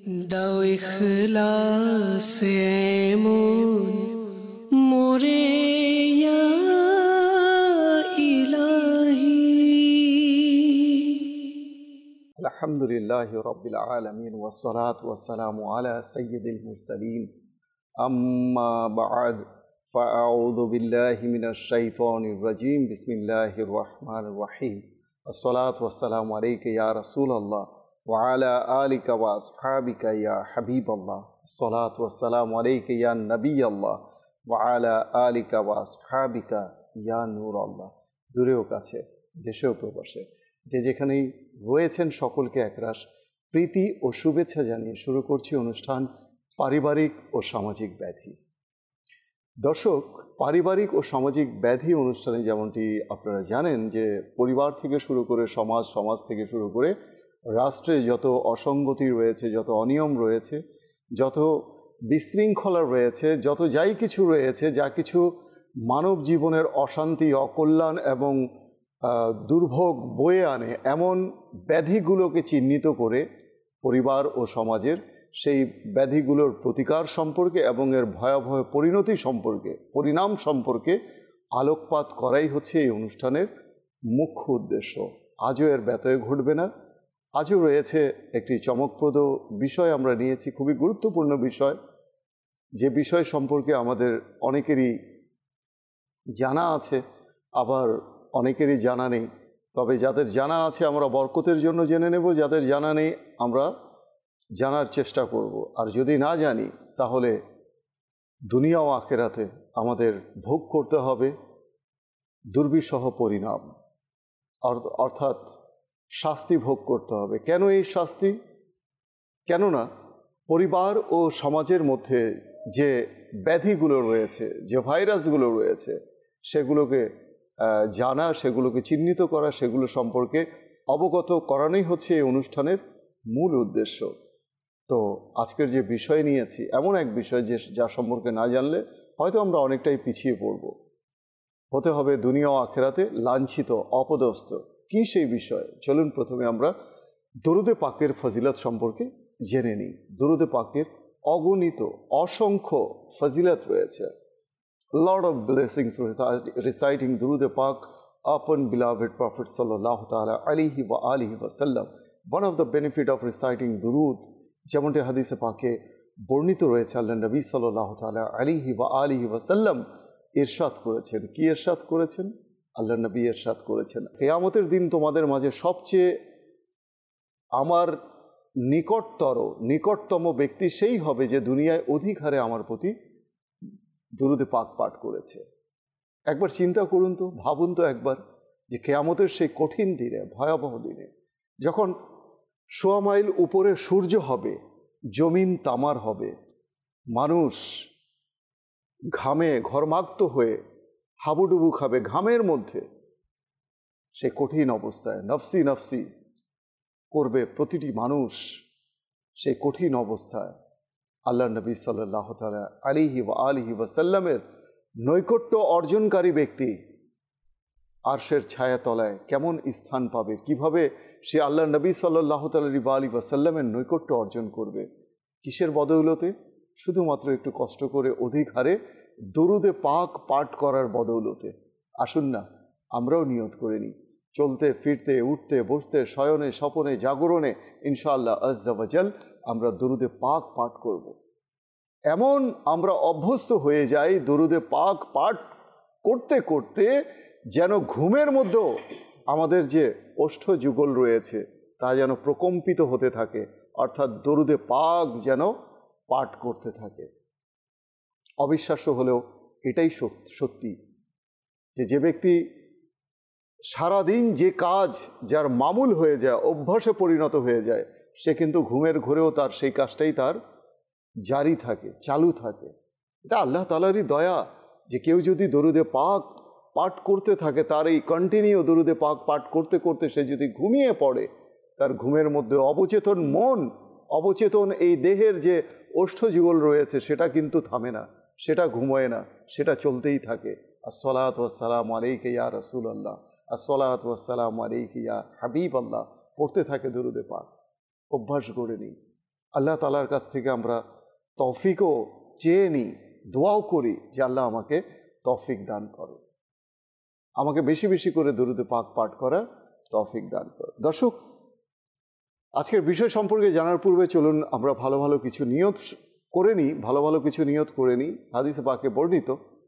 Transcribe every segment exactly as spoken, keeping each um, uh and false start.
দাও ইখলাসে এমন মোরে ইয়া ইলাহি। আলহামদুলিল্লাহি রাব্বিল আলামিন ওয়াসসালাতু ওয়াসসালামু আলা সাইয়্যিদিল মুরসালিন আম্মা বা'দ ফাআউযু বিল্লাহি মিনাশ শাইতানির রাজীম বিসমিল্লাহির রহমানির রহিম। আসসালাতু ওয়াসসালামু আলাইকা ইয়া রাসূলুল্লাহ ওয়া আলা আলিকা ওয়া আসহাবিকা ইয়া হাবিবাল্লাহ। আসসালাতু ওয়াসসালামু আলাইকা ইয়া নবিয়াল্লাহ ওয়া আলা আলিকা ওয়া আসহাবিকা ইয়া নূরাল্লাহ। দূরেও কাছে, দেশেও প্রবাসে, যে যেখানেই রয়েছেন সকলকে একরাশ প্রীতি ও শুভেচ্ছা জানিয়ে শুরু করছি অনুষ্ঠান পারিবারিক ও সামাজিক ব্যাধি। দর্শক, পারিবারিক ও সামাজিক ব্যাধি অনুষ্ঠানে যেমনটি আপনারা জানেন যে পরিবার থেকে শুরু করে সমাজ, সমাজ থেকে শুরু করে রাষ্ট্রে যত অসঙ্গতি রয়েছে, যত অনিয়ম রয়েছে, যত বিশৃঙ্খলা রয়েছে, যত যাই কিছু রয়েছে, যা কিছু মানব জীবনের অশান্তি, অকল্যাণ এবং দুর্ভোগ বয়ে আনে, এমন ব্যাধিগুলোকে চিহ্নিত করে পরিবার ও সমাজের সেই ব্যাধিগুলোর প্রতিকার সম্পর্কে এবং এর ভয়াবহ পরিণতি সম্পর্কে, পরিণাম সম্পর্কে আলোকপাত করাই হচ্ছে এই অনুষ্ঠানের মুখ্য উদ্দেশ্য। আজও এর ব্যত্যয় ঘটবে না। আজও রয়েছে একটি চমকপ্রদ বিষয় আমরা নিয়েছি, খুবই গুরুত্বপূর্ণ বিষয়, যে বিষয় সম্পর্কে আমাদের অনেকেরই জানা আছে, আবার অনেকেরই জানা নেই। তবে যাদের জানা আছে আমরা বরকতের জন্য জেনে নেব, যাদের জানা নেই আমরা জানার চেষ্টা করব। আর যদি না জানি তাহলে দুনিয়া ও আখিরাতে আমাদের ভোগ করতে হবে দুর্বিষহ পরিণাম, অর্থাৎ শাস্তি ভোগ করতে হবে। কেন এই শাস্তি? কেননা পরিবার ও সমাজের মধ্যে যে ব্যাধিগুলো রয়েছে, যে ভাইরাসগুলো রয়েছে, সেগুলোকে জানা, সেগুলোকে চিহ্নিত করা, সেগুলো সম্পর্কে অবগত করানোই হচ্ছে এই অনুষ্ঠানের মূল উদ্দেশ্য। তো আজকের যে বিষয় নিয়েছি এমন এক বিষয় যে যা সম্পর্কে না জানলে হয়তো আমরা অনেকটাই পিছিয়ে পড়ব, হতে হবে দুনিয়া ও আখিরাতে লাঞ্ছিত, অপদস্থ। কি সেই বিষয়? চলুন প্রথমে আমরা দরুদে পাকের ফজিলত সম্পর্কে জেনে নিই। দরুদে পাকের অগণিত অসংখ্য ফজিলত রয়েছে। Lot of blessings reciting Durud Pak upon beloved Prophet sallallahu ta'ala alayhi wa alihi wa sallam. One of the benefit of reciting Durud, যেমনটি হাদিসে পাকে বর্ণিত রয়েছে, আল্লাহ নবী সাল্লাল্লাহু তাআলা আলাইহি ওয়া আলিহি ওয়া সাল্লাম ইরশাদ করেছেন। কি ইরশাদ করেছেন? আল্লাহ নবী ইরশাদ করেছেন, কিয়ামতের দিন তোমাদের মাঝে সবচেয়ে আমার নিকটতর নিকটতম ব্যক্তি সেই হবে যে দুনিয়ায় অধিক হারে আমার প্রতি দুরুদে পাক পাঠ করেছে। একবার চিন্তা করুন তো, ভাবুন তো একবার, যে কিয়ামতের সেই কঠিন দিনে, ভয়াবহ দিনে, যখন সোয়া মাইল উপরে সূর্য হবে, জমিন তামার হবে, মানুষ ঘামে ঘরমাক্ত হয়ে হাবুডুবু খাবে ঘামের মধ্যে, সে কঠিন অবস্থায় নফসি নফসি করবে প্রতিটি মানুষ। সেই কঠিন অবস্থায় আল্লাহ নবী সাল্লাল্লাহু তাআলা আলাইহি ওয়া আলিহি ওয়া সাল্লামের নৈকট্য অর্জনকারী ব্যক্তি আরশের ছায়া তলায় কেমন স্থান পাবে, কিভাবে সে আল্লাহ নবী সাল্লাল্লাহু তাআলা আলাইহি ওয়া সাল্লামের নৈকট্য অর্জন করবে? কিসের বদৌলতে? শুধুমাত্র একটু কষ্ট করে অধিক হারে দরুদে পাক পাঠ করার বদৌলতে। আসুন না আমরাও নিয়ত করে নিই, চলতে ফিরতে, উঠতে বসতে, শয়নে স্বপনে জাগরণে ইনশাআল্লাহ আজ্জা ওয়া জাল আমরা দরুদে পাক পাঠ করব। এমন আমরা অভ্যস্ত হয়ে যাই দরুদে পাক পাঠ করতে করতে, যেন ঘুমের মধ্যেও আমাদের যে ওষ্ঠ যুগল রয়েছে তা যেন প্রকম্পিত হতে থাকে, অর্থাৎ দরুদে পাক যেন পাঠ করতে থাকে। অবিশ্বাস্য হলেও এটাই সত্যি যে যে ব্যক্তি সারাদিন যে কাজ যার মামুল হয়ে যায়, অভ্যাসে পরিণত হয়ে যায়, সে কিন্তু ঘুমের ঘোরেও তার সেই কাজটাই তার জারি থাকে, চালু থাকে। এটা আল্লাহ তাআলারই দয়া যে কেউ যদি দরুদে পাক পাঠ করতে থাকে, তার এই কন্টিনিউ দরুদে পাক পাঠ করতে করতে সে যদি ঘুমিয়ে পড়ে, তার ঘুমের মধ্যে অবচেতন মন, অবচেতন এই দেহের যে ওষ্ঠযুগল রয়েছে সেটা কিন্তু থামে না, সেটা ঘুমোয় না, সেটা চলতেই থাকে। আসসালাতু ওয়াসসালামু আলাইকা ইয়া রাসূলুল্লাহ, আসসালাতু ওয়াসসালামু আলাইকা ইয়া হাবিবাল্লাহ পড়তে থাকে দরুদে পাক। অভ্যাস গড়ে নিই। আল্লাহ তাআলার কাছ থেকে আমরা তৌফিকও চেয়ে নিই, দোয়াও করি যে আল্লাহ আমাকে তৌফিক দান করো, আমাকে বেশি বেশি করে দরুদ পাক পাঠ করার তৌফিক দান করো। দর্শক, আজকের বিষয় সম্পর্কে জানার পূর্বে চলুন আমরা ভালো ভালো কিছু নিয়ত করে নিই, ভালো ভালো কিছু নিয়ত করে নিই। হাদিসে পাকে বর্ণিত,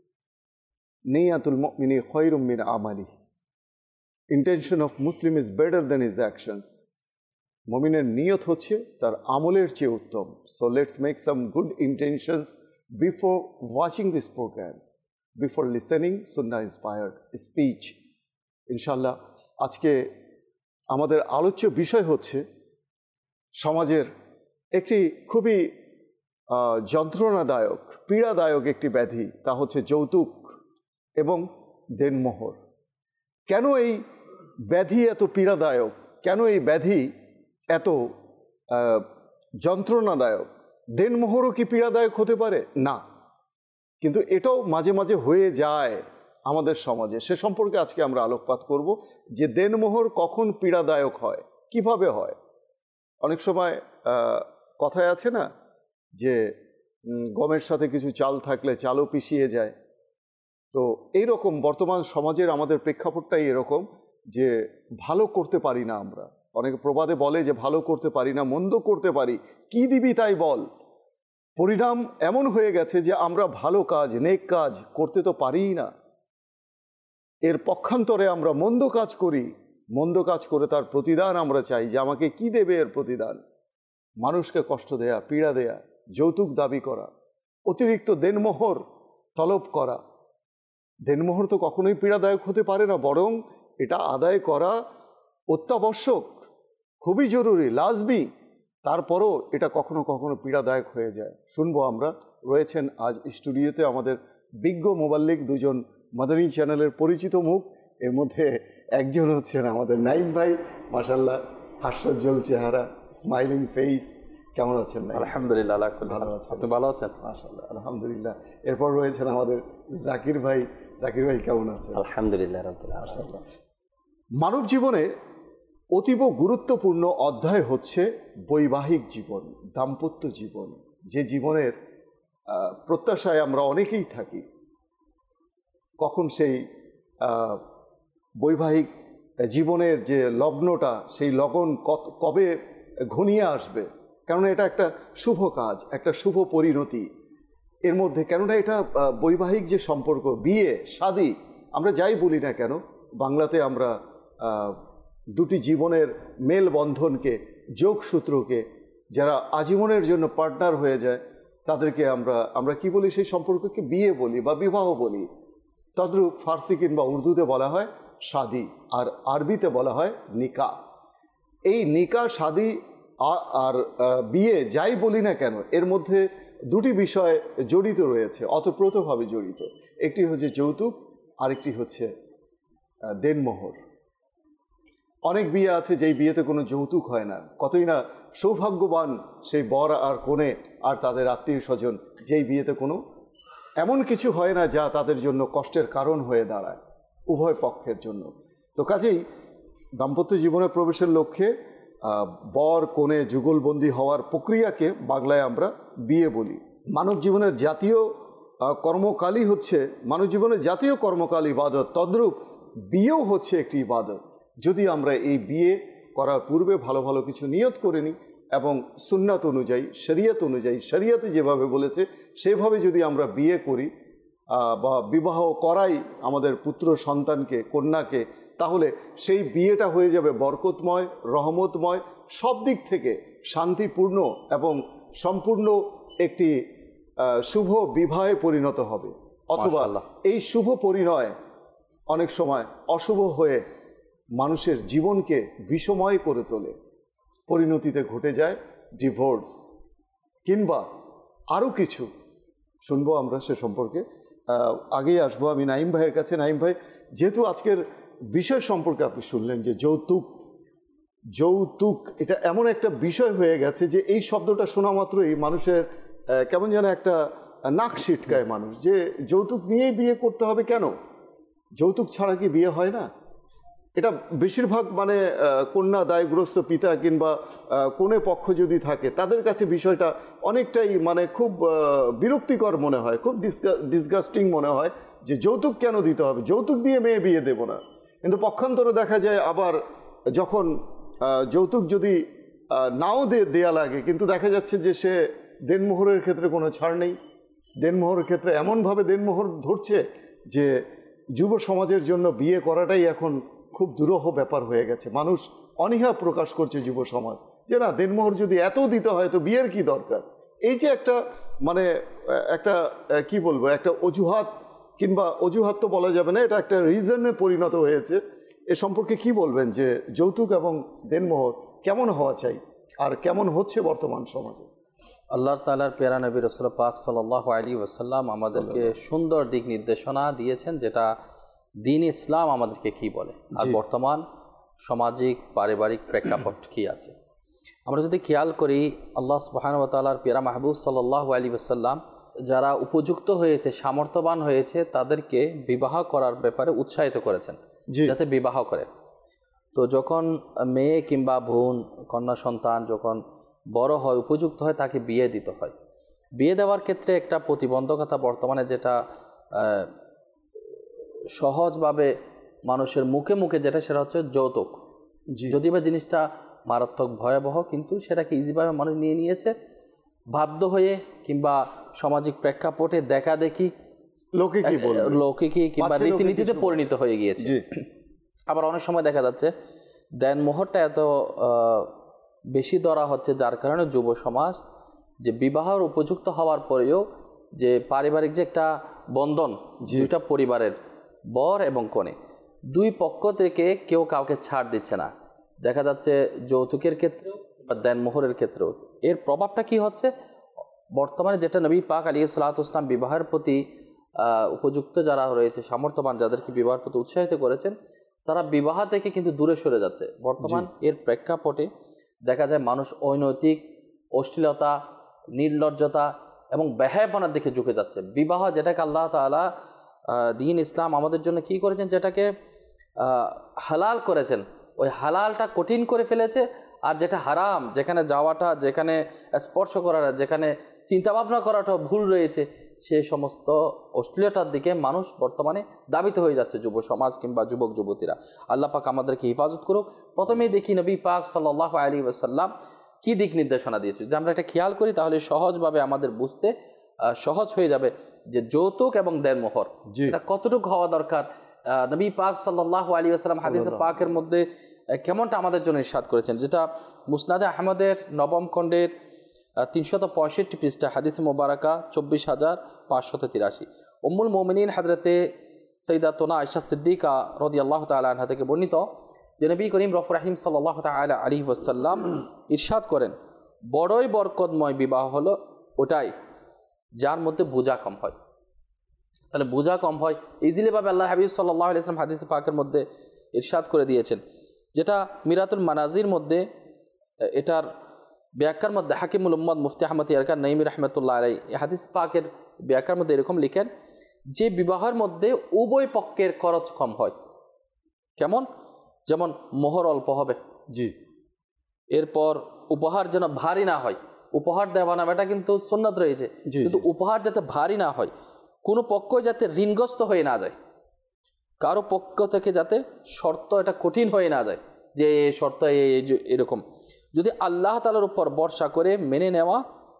নিয়াতুল মুমিনি খায়রুম মিন আমালি, intention of Muslim is better than his actions. মুমিনের নিয়ত হচ্ছে তার আমলের চেয়ে উত্তম। So let's make some good intentions before watching this program, before listening sunnah inspired speech. ইনশাল্লাহ আজকে আমাদের আলোচ্য বিষয় হচ্ছে সমাজের একটি খুবই যন্ত্রণাদায়ক, পীড়াদায়ক একটি ব্যাধি, তা হচ্ছে যৌতুক এবং দেনমোহর। কেন এই ব্যাধি এত পীড়াদায়ক, কেন এই ব্যাধি এত যন্ত্রণাদায়ক? দেনমোহরও কি পীড়াদায়ক হতে পারে? না, কিন্তু এটাও মাঝে মাঝে হয়ে যায় আমাদের সমাজে। সে সম্পর্কে আজকে আমরা আলোকপাত করব যে দেনমোহর কখন পীড়াদায়ক হয়, কিভাবে হয়। অনেক সময় কথায় আছে না যে গমের সাথে কিছু চাল থাকলে চালও পিষিয়ে যায়। তো এইরকম বর্তমান সমাজের আমাদের প্রেক্ষাপটটাই এরকম যে ভালো করতে পারি না আমরা। অনেকে প্রবাদে বলে যে ভালো করতে পারি না, মন্দ করতে পারি, কি দিবি তাই বল। পরিণাম এমন হয়ে গেছে যে আমরা ভালো কাজ, নেক কাজ করতে তো পারিই না, এর পক্ষান্তরে আমরা মন্দ কাজ করি। মন্দ কাজ করে তার প্রতিদান আমরা চাই যে আমাকে কি দেবে এর প্রতিদান। মানুষকে কষ্ট দেয়া, পীড়া দেয়া, যৌতুক দাবি করা, অতিরিক্ত দেনমোহর তলব করা। দেনমোহর তো কখনোই পীড়াদায়ক হতে পারে না, বরং এটা আদায় করা অত্যাবশ্যক, খুবই জরুরি, লাজমি। তারপরও এটা কখনো কখনো পীড়াদায়ক হয়ে যায়। শুনবো আমরা। রয়েছেন আজ স্টুডিওতে আমাদের বিজ্ঞ মোবাল্লিক, দুজন মাদানী চ্যানেলের পরিচিত মুখ। এর মধ্যে একজন হচ্ছেন আমাদের নাইম ভাই, মাশাআল্লাহ, হাস্যোজ্জ্বল চেহারা, স্মাইলিং ফেস। কেমন আছেন? আলহামদুলিল্লাহ, ভালো আছেন? আপনি ভালো আছেন? মাশাআল্লাহ, আলহামদুলিল্লাহ। এরপর রয়েছেন আমাদের জাকির ভাই। জাকির ভাই কেমন আছেন? আলহামদুলিল্লাহ, মাশাআল্লাহ। মানব জীবনে অতীব গুরুত্বপূর্ণ অধ্যায় হচ্ছে বৈবাহিক জীবন, দাম্পত্য জীবন, যে জীবনের প্রত্যাশায় আমরা অনেকেই থাকি। কখন সেই বৈবাহিক জীবনের যে লগ্নটা, সেই লগন কবে ঘনিয়ে আসবে? কেননা এটা একটা শুভ কাজ, একটা শুভ পরিণতি এর মধ্যে। কেননা এটা বৈবাহিক যে সম্পর্ক, বিয়ে শাদী, আমরা যাই বলি না কেন, বাংলাতে আমরা দুটি জীবনের মেলবন্ধনকে, যোগসূত্রকে, যারা আজীবনের জন্য পার্টনার হয়ে যায় তাদেরকে আমরা আমরা কি বলি? সেই সম্পর্ককে বিয়ে বলি বা বিবাহ বলি। তদ্রূপ ফার্সি কিংবা উর্দুতে বলা হয় শাদী, আর আরবিতে বলা হয় নিকা। এই নিকা, শাদী আর বিয়ে যাই বলি না কেন, এর মধ্যে দুটি বিষয় জড়িত রয়েছে, অতপ্রোতভাবে জড়িত। একটি হচ্ছে যৌতুক, আরেকটি হচ্ছে দেনমোহর। অনেক বিয়ে আছে যেই বিয়েতে কোনো যৌতুক হয় না। কতই না সৌভাগ্যবান সেই বর আর কনে আর তাদের আত্মীয় স্বজন, যেই বিয়েতে কোনো এমন কিছু হয় না যা তাদের জন্য কষ্টের কারণ হয়ে দাঁড়ায়, উভয় পক্ষের জন্য। তো কাজেই দাম্পত্য জীবনে প্রবেশের লক্ষ্যে বর কনে যুগলবন্দি হওয়ার প্রক্রিয়াকে বাংলায় আমরা বিয়ে বলি। মানব জীবনের জাতীয় কর্মকালই হচ্ছে, মানব জীবনের জাতীয় কর্মকাল ইবাদত, তদ্রূপ বিয়েও হচ্ছে একটি ইবাদত। যদি আমরা এই বিয়ে করার পূর্বে ভালো ভালো কিছু নিয়ত করে নিই এবং সুন্নাত অনুযায়ী, শরিয়ত অনুযায়ী, শরিয়তে যেভাবে বলেছে সেভাবে যদি আমরা বিয়ে করি বা বিবাহ করাই আমাদের পুত্র সন্তানকে, কন্যাকে, তাহলে সেই বিয়েটা হয়ে যাবে বরকতময়, রহমতময়, সব দিক থেকে শান্তিপূর্ণ এবং সম্পূর্ণ একটি শুভ বিবাহে পরিণত হবে। অথবা এই শুভ পরিণয় অনেক সময় অশুভ হয়ে মানুষের জীবনকে বিষময় করে তোলে, পরিণতিতে ঘটে যায় ডিভোর্স কিংবা আরও কিছু। শুনবো আমরা সে সম্পর্কে। আগেই আসবো আমি নাইম ভাইয়ের কাছে। নাইম ভাই, যেহেতু আজকের বিষয় সম্পর্কে আপনি শুনলেন যে যৌতুক, যৌতুক এটা এমন একটা বিষয় হয়ে গেছে যে এই শব্দটা শোনা মাত্রই মানুষের কেমন যেন একটা নাক ছিটকায় মানুষ, যে যৌতুক নিয়েই বিয়ে করতে হবে কেন? যৌতুক ছাড়া কি বিয়ে হয় না? এটা বেশিরভাগ মানে কন্যা দায়গ্রস্ত পিতা কিংবা কনে পক্ষ যদি থাকে তাদের কাছে বিষয়টা অনেকটাই মানে খুব বিরক্তিকর মনে হয়, খুব ডিসগাস্টিং মনে হয় যে যৌতুক কেন দিতে হবে, যৌতুক দিয়ে মেয়ে বিয়ে দেব না। কিন্তু পক্ষান্তরে দেখা যায় আবার যখন যৌতুক যদি নাও দেয়া লাগে কিন্তু দেখা যাচ্ছে যে সে দেনমোহরের ক্ষেত্রে কোনো ছাড় নেই। দেনমোহরের ক্ষেত্রে এমনভাবে দেনমোহর ধরছে যে যুব সমাজের জন্য বিয়ে করাটাই এখন খুব দুরূহ ব্যাপার হয়ে গেছে। মানুষ অনীহা প্রকাশ করছে যুব সমাজ যে না, দেনমোহর যদি এত দিতে হয় তো বিয়ের কি দরকার। এই যে একটা মানে একটা কি বলবো, একটা অজুহাত, কিংবা অজুহাত তো বলা যাবে না, এটা একটা রিজনে পরিণত হয়েছে। এ সম্পর্কে কি বলবেন যে যৌতুক এবং দেনমোহর কেমন হওয়া চাই আর কেমন হচ্ছে বর্তমান সমাজে? আল্লাহ তাআলার প্যারা নবী রাসূল পাক সাল্লাল্লাহু আলাইহি ওয়াসাল্লাম আমাদেরকে সুন্দর দিক নির্দেশনা দিয়েছেন, যেটা দ্বীন ইসলাম আমাদেরকে কি বলে আর বর্তমান সামাজিক পারিবারিক প্রেক্ষাপট কি আছে। আমরা যদি খেয়াল করি, আল্লাহ সুবহানাহু ওয়া তাআলার প্যারা মাহবুব সাল্লাল্লাহু আলাইহি ওয়াসাল্লাম যারা উপযুক্ত হয়েছে, সামর্থ্যবান হয়েছে, তাদেরকে বিবাহ করার ব্যাপারে উৎসাহিত করেছেন যাতে বিবাহ করে। তো যখন মেয়ে কিংবা বোন, কন্যা সন্তান যখন বড় হয়, উপযুক্ত হয়, তাকে বিয়ে দিতে হয়। বিয়ে দেওয়ার ক্ষেত্রে একটা প্রতিবন্ধকতা বর্তমানে যেটা সহজভাবে মানুষের মুখে মুখে যেটা, সেটা হচ্ছে যৌতুক। যদিও বা জিনিসটা মারাত্মক ভয়াবহ, কিন্তু সেটাকে ইজিভাবে মানুষ নিয়ে নিয়েছে বাধ্য হয়ে, কিংবা সামাজিক প্রেক্ষাপটে দেখা দেখি লোকে কি বলবে, লোকে কি কিংবা রীতিনীতিতে পরিণত হয়ে গিয়েছে। আবার অনেক সময় দেখা যাচ্ছে দেনমোহরটা এত বেশি ধরা হচ্ছে, যার কারণে যুব সমাজ যে বিবাহের উপযুক্ত হওয়ার পরেও যে পারিবারিক যে একটা বন্ধন, দুইটা পরিবারের বর এবং কনে দুই পক্ষ থেকে কেউ কাউকে ছাড় দিচ্ছে না। দেখা যাচ্ছে যৌতুকের ক্ষেত্রেও বা দেনমোহরের ক্ষেত্রেও। এর প্রভাবটা কি হচ্ছে, বর্তমানে যেটা নবী পাক আলাইহিস সালাতু ওয়াস সালাম বিবাহের প্রতি উপযুক্ত যারা রয়েছে, সামর্থ্যবান যাদেরকে বিবাহের প্রতি উৎসাহিত করেছেন, তারা বিবাহ থেকে কিন্তু দূরে সরে যাচ্ছে। বর্তমান এর প্রেক্ষাপটে দেখা যায় মানুষ অনৈতিক, অশ্লীলতা, নির্লজ্জতা এবং বেহায়াপনার দিকে ঝুঁকে যাচ্ছে। বিবাহ যেটাকে আল্লাহ তাআলা দ্বীন ইসলাম আমাদের জন্য কি করেছেন, যেটাকে হালাল করেছেন, ওই হালালটা কঠিন করে ফেলেছে। আর যেটা হারাম, যেখানে যাওয়াটা, যেখানে স্পর্শ করাটা, যেখানে চিন্তাভাবনা করাটা ভুল রয়েছে, সেই সমস্ত অশ্লীলতার দিকে মানুষ বর্তমানে দাবিত হয়ে যাচ্ছে, যুব সমাজ কিংবা যুবক যুবতীরা। আল্লাহ পাক আমাদেরকে হেফাজত করুক। প্রথমেই দেখি নবী পাক সাল্লাল্লাহু আলাইহি ওয়াসাল্লাম কি দিক নির্দেশনা দিয়েছে। যদি আমরা এটা খেয়াল করি তাহলে সহজভাবে আমাদের বুঝতে সহজ হয়ে যাবে যে যৌতুক এবং দেনমোহর এটা কতটুকু হওয়া দরকার। নবী পাক সাল্লাল্লাহু আলাইহি ওয়াসাল্লাম হাদিসে পাকের মধ্যে কেমনটা আমাদের জন্য ইরশাদ করেছেন, যেটা মুসনাদে আহমদের নবম খণ্ডের তিনশত পঁয়ষট্টি পৃষ্ঠা হাদিসে মোবারকা চব্বিশ হাজার পাঁচশত তিরাশি। উম্মুল মুমিনিন হযরতে সাইয়্যিদাতুনা আয়েশা সিদ্দিকা রাদিয়াল্লাহু তাআলা আনহা থেকে বর্ণিত যে নবী করিম রফ রাহিম সাল্লাল্লাহু তাআলা আলাইহি ওয়াসাল্লাম ইরশাদ করেন, বড়ই বরকতময় বিবাহ হলো ওটাই যার মধ্যে বোঝা কম হয়। তাহলে বোঝা কম হয় ইজিলি ভাবে আল্লাহ হাবিব সাল্লাল্লাহু আলাইহি ওয়াসাল্লাম হাদিসে পাকের মধ্যে ইরশাদ করে দিয়েছেন, যেটা মিরাতুল মানাজির মধ্যে এটার ব্যাখ্যার মধ্যে হাকিমুল উম্মাদ মুফতি আহমদ ইয়ারকান নাইমি রহমতুল্লাহ আলাইহি এই হাদিস পাকের ব্যাখ্যার মধ্যে এরকম লিখেন যে বিবাহের মধ্যে উভয় পক্ষের খরচ কম হয়। কেমন? যেমন মোহর অল্প হবে, জি, এরপর উপহার যেন ভারী না হয়। উপহার দেওয়া নামাটা কিন্তু সুন্নাত রয়েছে, কিন্তু উপহার যাতে ভারী না হয়, কোনো পক্ষ যাতে ঋণগ্রস্ত হয়ে না যায়, কারো পক্ষ থেকে যাতে শর্ত এটা কঠিন হয়ে না যায় যে এই শর্ত এরকম। যদি আল্লাহ তাআলার উপর ভরসা করে মেনে নেওয়া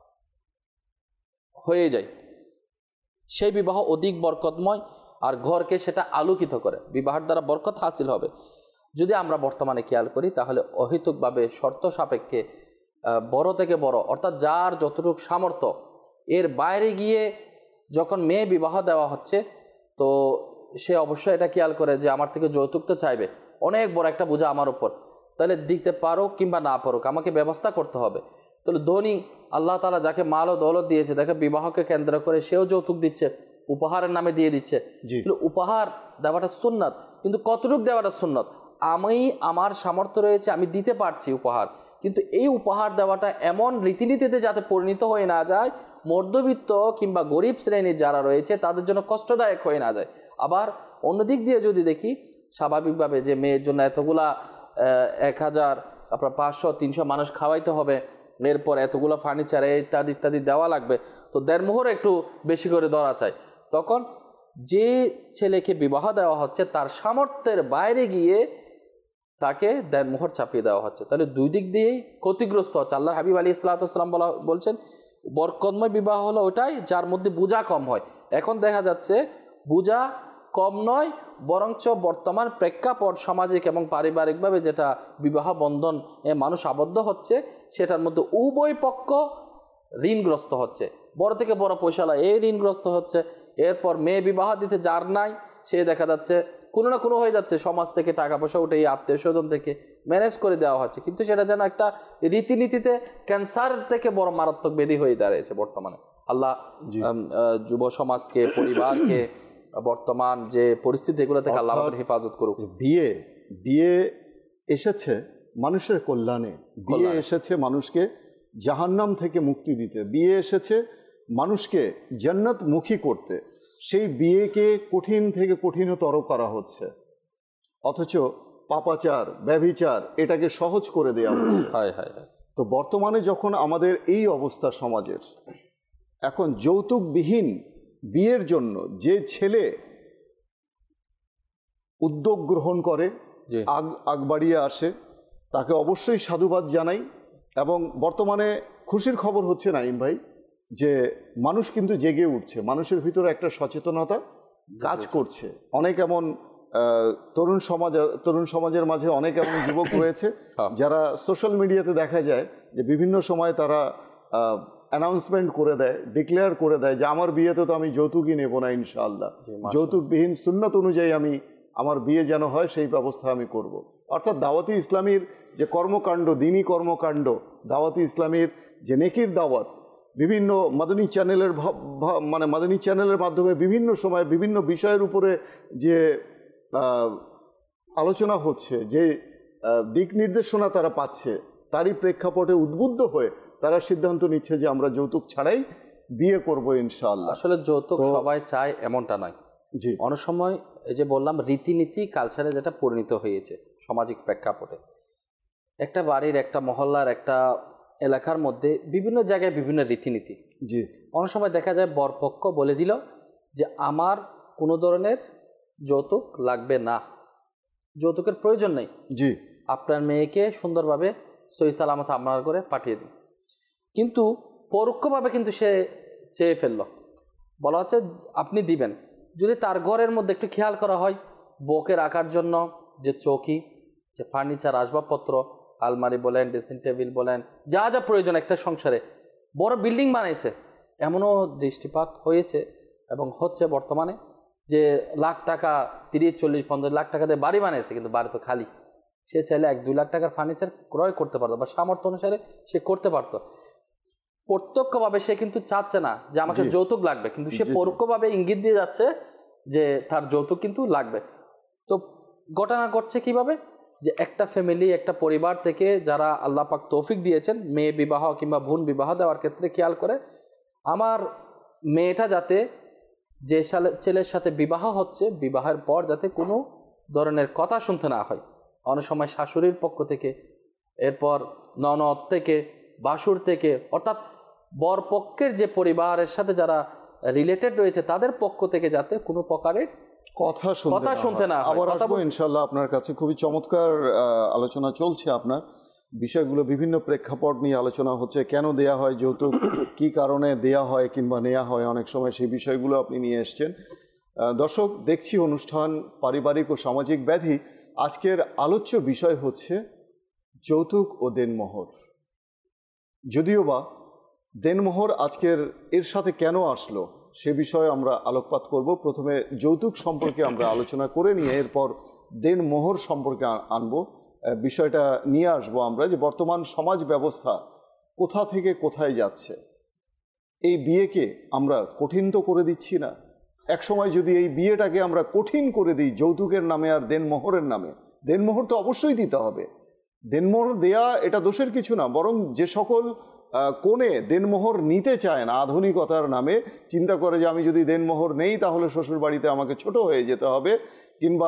হয়ে যায়, সেই বিবাহ অধিক বরকতময় আর ঘরকে সেটা আলোকিত করে, বিবাহের দ্বারা বরকত হাসিল হবে। যদি আমরা বর্তমানে খেয়াল করি তাহলে অহেতুকভাবে শর্ত সাপেক্ষে বড় থেকে বড়, অর্থাৎ যার যতটুকু সামর্থ্য এর বাইরে গিয়ে যখন মেয়ে বিবাহ দেওয়া হচ্ছে, তো সে অবশ্যই এটা খেয়াল করে যে আমার থেকে যৌতুক তো চাইবে, অনেক বড় একটা বোঝা আমার উপর, তাহলে দিতে পারো কিংবা না পারো আমাকে ব্যবস্থা করতে হবে। তাহলে ধনী আল্লাহ তাআলা যাকে মাল ও দৌলত দিয়েছে, দেখে বিবাহকে কেন্দ্র করে সেও যৌতুক দিচ্ছে, উপহারের নামে দিয়ে দিচ্ছে। উপহার দেওয়াটা সুন্নাত, কিন্তু কতটুকু দেওয়াটা সুন্নাত? আমি আমার সামর্থ্য রয়েছে, আমি দিতে পারছি উপহার, কিন্তু এই উপহার দেওয়াটা এমন রীতিনীতিতে যাতে পরিণত হয়ে না যায় মধ্যবিত্ত কিংবা গরিব শ্রেণীর যারা রয়েছে তাদের জন্য কষ্টদায়ক হয়ে না যায়। আবার অন্যদিক দিয়ে যদি দেখি, স্বাভাবিকভাবে যে মেয়ের জন্য এতগুলা এক হাজার আপনার পাঁচশো তিনশো মানুষ খাওয়াইতে হবে, এরপর এতগুলো ফার্নিচার ইত্যাদি ইত্যাদি দেওয়া লাগবে, তো দেড়মোহর একটু বেশি করে ধরা চাই। তখন যে ছেলেকে বিবাহ দেওয়া হচ্ছে তার সামর্থ্যের বাইরে গিয়ে তাকে দেড়মোহর চাপিয়ে দেওয়া হচ্ছে, তাহলে দুই দিক দিয়েই ক্ষতিগ্রস্ত হচ্ছে। আল্লাহ হাবিব আলী ইসলাতাম বলা বলছেন বরকতময় বিবাহ হলো ওটাই যার মধ্যে বোঝা কম হয়। এখন দেখা যাচ্ছে বোঝা কম নয়, বরঞ্চ বর্তমান প্রেক্ষাপট সামাজিক এবং পারিবারিকভাবে যেটা বিবাহ বন্ধন এ মানুষ আবদ্ধ হচ্ছে সেটার মধ্যে উভয় পক্ষ ঋণগ্রস্ত হচ্ছে, বড় থেকে বড় পয়সালা এই ঋণগ্রস্ত হচ্ছে। এরপর মেয়ে বিবাহ দিতে যার নাই সে দেখা যাচ্ছে কোনো না কোনো হয়ে যাচ্ছে, সমাজ থেকে টাকা পয়সা উঠে এই আত্মীয় স্বজন থেকে ম্যানেজ করে দেওয়া হচ্ছে, কিন্তু সেটা যেন একটা রীতিনীতিতে ক্যান্সার থেকে বড় মারাত্মক ব্যাধি হয়ে দাঁড়িয়েছে বর্তমানে। আল্লাহ যুব সমাজকে, পরিবারকে বর্তমান যে পরিস্থিতি এগুলো থেকে আল্লাহ আমাদের হেফাজত করুক। বিয়ে বিয়ে এসেছে মানুষের কল্যাণে, বিয়ে এসেছে মানুষকে জাহান্নাম থেকে মুক্তি দিতে, বিয়ে এসেছে মানুষকে জান্নাত মুখী করতে। সেই বিয়েকে কঠিন থেকে কঠিনতর করা হচ্ছে, অথচ পাপাচার ব্যভিচার এটাকে সহজ করে দেওয়া হচ্ছে। হায় হায় হায়। তো বর্তমানে যখন আমাদের এই অবস্থা সমাজের, এখন যৌতুকবিহীন বিয়ের জন্য যে ছেলে উদ্যোগ গ্রহণ করে, আগ আগ বাড়িয়ে আসে, তাকে অবশ্যই সাধুবাদ জানাই। এবং বর্তমানে খুশির খবর হচ্ছে নাইম ভাই যে মানুষ কিন্তু জেগে উঠছে, মানুষের ভিতরে একটা সচেতনতা কাজ করছে। অনেক এমন তরুণ সমাজ তরুণ সমাজের মাঝে অনেক এমন যুবক রয়েছে যারা সোশ্যাল মিডিয়াতে দেখা যায় যে বিভিন্ন সময় তারা অ্যানাউন্সমেন্ট করে দেয়, ডিক্লেয়ার করে দেয় যে আমার বিয়েতে তো আমি যৌতুকই নেব না, ইনশাআল্লাহ যৌতুকবিহীন সুন্নাত অনুযায়ী আমি আমার বিয়ে যেন হয় সেই ব্যবস্থা আমি করব। অর্থাৎ দাওয়াতি ইসলামীর যে কর্মকাণ্ড, দিনী কর্মকাণ্ড, দাওয়াতি ইসলামীর যে নেকির দাওয়াত, বিভিন্ন মাদানী চ্যানেলের মানে মাদানী চ্যানেলের মাধ্যমে বিভিন্ন সময় বিভিন্ন বিষয়ের উপরে যে আলোচনা হচ্ছে, যে দিক নির্দেশনা তারা পাচ্ছে, তারই প্রেক্ষাপটে উদ্বুদ্ধ হয়ে তারা সিদ্ধান্ত নিচ্ছে যে আমরা যৌতুক ছাড়াই বিয়ে করব ইনশাআল্লাহ। আসলে যৌতুক সবাই চায় এমনটা নয়। জি, অনেক সময় এই যে বললাম রীতিনীতি কালচারে যেটা পরিণত হয়েছে সামাজিক প্রেক্ষাপটে, একটা বাড়ির, একটা মহল্লার, একটা এলাকার মধ্যে বিভিন্ন জায়গায় বিভিন্ন রীতিনীতি। জি, অনেক সময় দেখা যায় বরপক্ষ বলে দিল যে আমার কোনো ধরনের যৌতুক লাগবে না, যৌতুকের প্রয়োজন নেই, জি আপনার মেয়েকে সুন্দরভাবে সহি সালামত আপনার করে পাঠিয়ে দিন। কিন্তু পরোক্ষভাবে কিন্তু সে চেয়ে ফেলল, বলা হচ্ছে আপনি দিবেন। যদি তার ঘরের মধ্যে একটু খেয়াল করা হয়, বউকে রাখার জন্য যে চৌকি, যে ফার্নিচার, আসবাবপত্র, আলমারি বলেন, ড্রেসিং টেবিল বলেন, যা যা প্রয়োজন একটা সংসারে, বড় বিল্ডিং বানাইছে, এমনও দৃষ্টিপাত হয়েছে এবং হচ্ছে বর্তমানে যে লাখ টাকা, তিরিশ চল্লিশ পঞ্চাশ লাখ টাকা দিয়ে বাড়ি বানিয়েছে, কিন্তু বাড়ি তো খালি। সে চাইলে এক দুই লাখ টাকার ফার্নিচার ক্রয় করতে পারতো বা সামর্থ্য অনুসারে সে করতে পারতো। প্রত্যক্ষভাবে সে কিন্তু চাচ্ছে না যে আমাকে যৌতুক লাগবে, কিন্তু সে পরোক্ষভাবে ইঙ্গিত দিয়ে যাচ্ছে যে তার যৌতুক কিন্তু লাগবে। তো ঘটনা ঘটছে কিভাবে, যে একটা ফ্যামিলি, একটা পরিবার থেকে যারা আল্লাহ পাক তৌফিক দিয়েছেন মেয়ে বিবাহ কিংবা বোন বিবাহ দেওয়ার ক্ষেত্রে খেয়াল করে আমার মেয়েটা যাতে যে ছেলের সাথে বিবাহ হচ্ছে, বিবাহের পর যাতে কোনো ধরনের কথা শুনতে না হয়। অনেক সময় শাশুড়ির পক্ষ থেকে, এরপর ননদ থেকে, বাসুর থেকে, অর্থাৎ বর পক্ষের যে পরিবারের সাথে যারা রিলেটেড রয়েছে তাদের পক্ষ থেকে যাতে কোনো প্রকারের কথা কথা শুনতে না হয়। আবার আসবো ইনশাআল্লাহ আপনার কাছে। খুবই চমৎকার আলোচনা চলছে, আপনার বিষয়গুলো বিভিন্ন প্রেক্ষাপট নিয়ে আলোচনা হচ্ছে, কেন দেয়া হয় যৌতুক, কি কারণে দেয়া হয় কিংবা নেওয়া হয়, অনেক সময় সেই বিষয়গুলো আপনি নিয়ে এসছেন। দর্শক, দেখছি অনুষ্ঠান পারিবারিক ও সামাজিক ব্যাধি। আজকের আলোচ্য বিষয় হচ্ছে যৌতুক ও দেনমোহর। যদিও বা দেনমোহর আজকের এর সাথে কেন আসলো সে বিষয়ে আমরা আলোকপাত করব। প্রথমে যৌতুক সম্পর্কে আমরা আলোচনা করে নিয়ে এরপর দেনমোহর সম্পর্কে আনব, বিষয়টা নিয়ে আসবো আমরা যে বর্তমান সমাজ ব্যবস্থা কোথা থেকে কোথায় যাচ্ছে। এই বিয়েকে আমরা কঠিন তো করে দিচ্ছি না? একসময় যদি এই বিয়েটাকে আমরা কঠিন করে দিই যৌতুকের নামে আর দেনমোহরের নামে, দেনমোহর তো অবশ্যই দিতে হবে। দেনমোহর দেয়া এটা দোষের কিছু না, বরং যে সকল কোণে দেনমোহর নিতে চায় না, আধুনিকতার নামে চিন্তা করে যে আমি যদি দেনমোহর নেই তাহলে শ্বশুর বাড়িতে আমাকে ছোট হয়ে যেতে হবে, কিংবা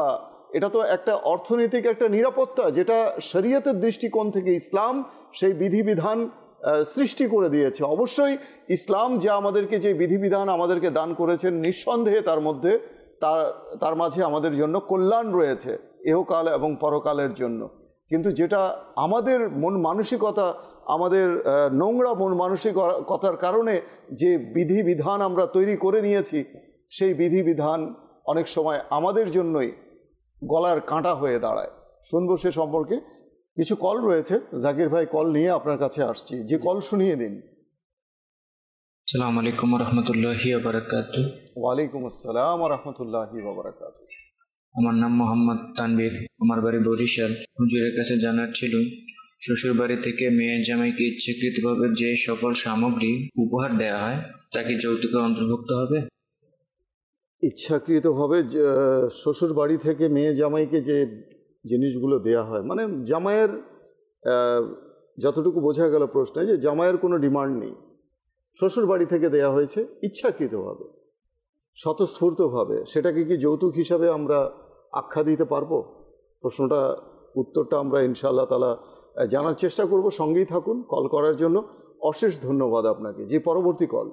এটা তো একটা অর্থনৈতিক একটা নিরাপত্তা, যেটা শরীয়তের দৃষ্টিকোণ থেকে ইসলাম সেই বিধিবিধান সৃষ্টি করে দিয়েছে। অবশ্যই ইসলাম যা আমাদেরকে যে বিধিবিধান আমাদেরকে দান করেছেন, নিঃসন্দেহে তার মধ্যে তার তার মাঝে আমাদের জন্য কল্যাণ রয়েছে এহকাল এবং পরকালের জন্য। কিন্তু যেটা আমাদের মন মানসিকতা, আমাদের নোংরা মন মানসিকতার কারণে যে বিধিবিধান আমরা তৈরি করে নিয়েছি, সেই বিধিবিধান অনেক সময় আমাদের জন্যই গলার কাঁটা হয়ে দাঁড়ায়। শুনবো সে সম্পর্কে। কিছু কল রয়েছে, জাকির ভাই কল নিয়ে আপনার কাছে আসছি, যে কল শুনিয়ে দিন। আসসালামু আলাইকুম ওয়া রাহমাতুল্লাহি ওয়া বারাকাতুহু। ওয়া আলাইকুম আসসালাম ওয়া রাহমাতুল্লাহি ওয়া বারাকাতুহু। আমার নাম মোহাম্মদ তানভীর, আমার বাড়ি বরিশাল। হুজুরের কাছে জানার ছিল, শ্বশুর বাড়ি থেকে মেয়ে জামাইকে ইচ্ছাকৃতভাবে যে সকল সামগ্রী উপহার দেওয়া হয় তা কি যৌতুকে অন্তর্ভুক্ত হবে? ইচ্ছাকৃতভাবে শ্বশুর বাড়ি থেকে মেয়ে জামাইকে যে জিনিসগুলো দেয়া হয়, মানে জামাইয়ের যতটুকু বোঝা গেল প্রশ্নে, যে জামাইয়ের কোনো ডিমান্ড নেই, শ্বশুর বাড়ি থেকে দেয়া হয়েছে ইচ্ছাকৃতভাবে, স্বতঃস্ফূর্তভাবে, সেটাকে কি যৌতুক হিসাবে আমরা আখ্যা দিতে পারবো? প্রশ্নটা উত্তরটা আমরা ইনশাআল্লাহ তাআলা জানার চেষ্টা করব। সঙ্গেই থাকুন। কল করার জন্য অশেষ ধন্যবাদ আপনাকে। যে পরবর্তী কল।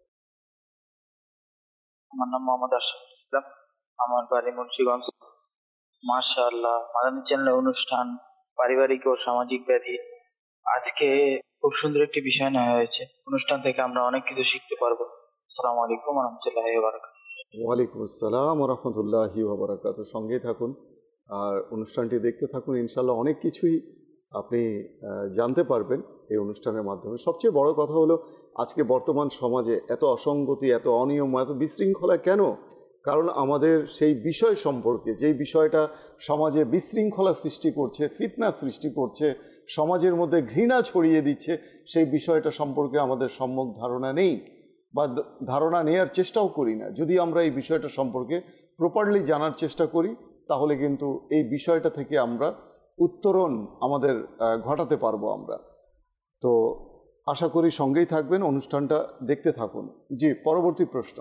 আমার নাম মোহাম্মদ আশরাফুল ইসলাম, আমার বাড়ি মুন্সিগঞ্জ। মাশাআল্লাহ, মাদানী চ্যানেলের অনুষ্ঠান পারিবারিক ও সামাজিক ব্যাধি আজকে খুব সুন্দর একটি বিষয় নেওয়া হয়েছে। অনুষ্ঠান থেকে আমরা অনেক কিছু শিখতে পারবো। আসসালামু আলাইকুম ওয়া রাহমাতুল্লাহি ওয়া বারাকাতুহু। ওয়ালাইকুম আসসালাম ওয়া রাহমাতুল্লাহি ওয়া বারাকাতুহু। সঙ্গেই থাকুন আর অনুষ্ঠানটি দেখতে থাকুন। ইনশাআল্লাহ অনেক কিছুই আপনি জানতে পারবেন এই অনুষ্ঠানের মাধ্যমে। সবচেয়ে বড় কথা হলো, আজকে বর্তমান সমাজে এত অসঙ্গতি, এত অনিয়ম, এত বিশৃঙ্খলা কেন? কারণ আমাদের সেই বিষয় সম্পর্কে, যেই বিষয়টা সমাজে বিশৃঙ্খলা সৃষ্টি করছে, ফিতনা সৃষ্টি করছে, সমাজের মধ্যে ঘৃণা ছড়িয়ে দিচ্ছে, সেই বিষয়টা সম্পর্কে আমাদের সম্যক ধারণা নেই বা ধারণা নেওয়ার চেষ্টাও করি না। যদি আমরা এই বিষয়টা সম্পর্কে প্রপারলি জানার চেষ্টা করি, তাহলে কিন্তু এই বিষয়টা থেকে আমরা উত্তরণ আমাদের ঘটাতে পারবো আমরা। তো আশা করি সঙ্গেই থাকবেন, অনুষ্ঠানটা দেখতে থাকুন। জি, পরবর্তী প্রশ্ন।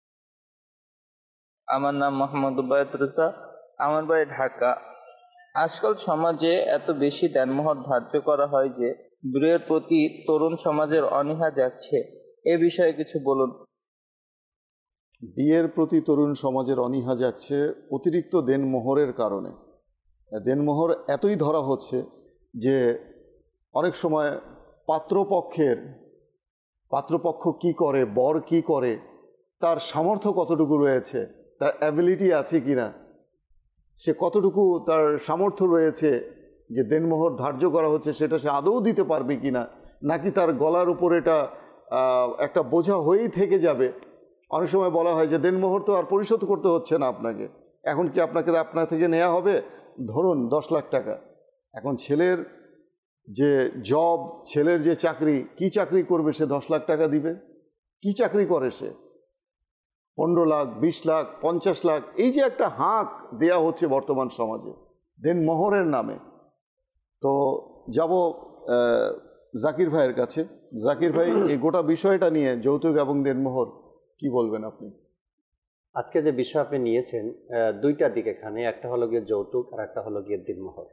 আমার নাম মোহাম্মদ উবায়দ রেজা, আমার বাড়ি ঢাকা। আজকাল সমাজে এত বেশি দেনমোহর ধার্য করা হয় যে বিয়ের প্রতি তরুণ সমাজের অনীহা যাচ্ছে, এ বিষয়ে কিছু বলুন। বিয়ের প্রতি তরুণ সমাজের অনীহা যাচ্ছে অতিরিক্ত দেনমোহরের কারণে। দেনমোহর এতই ধরা হচ্ছে যে অনেক সময় পাত্রপক্ষের পাত্রপক্ষ কি করে, বর কি করে, তার সামর্থ্য কতটুকু রয়েছে, তার অ্যাবিলিটি আছে কি না, সে কতটুকু তার সামর্থ্য রয়েছে যে দেনমোহর ধার্য করা হচ্ছে সেটা সে আদৌ দিতে পারবে কি না, নাকি তার গলার উপর এটা একটা বোঝা হয়েই থেকে যাবে। অনেক সময় বলা হয় যে দেনমোহর তো আর পরিশোধ করতে হচ্ছে না আপনাকে, এখন কি আপনাকে আপনার থেকে নেওয়া হবে, ধরুন দশ লাখ টাকা। এখন ছেলের যে জব, ছেলের যে চাকরি, কি চাকরি করবে সে দশ লাখ টাকা দিবে? কি চাকরি করে সে? পনেরো লাখ, বিশ লাখ, পঞ্চাশ লাখ, এই যে একটা হাঁক দেয়া হচ্ছে বর্তমান সমাজে দেনমোহরের নামে। তো যাব জাকির ভাইয়ের কাছে। জাকির ভাই, এই গোটা বিষয়টা নিয়ে যৌতুক এবং দেনমোহর কি বলবেন আপনি? আজকে যে বিষয় আপনি নিয়েছেন, দুইটা দিক এখানে, একটা হলো গিয়ে যৌতুক আর একটা হলো গিয়ে দেনমোহর।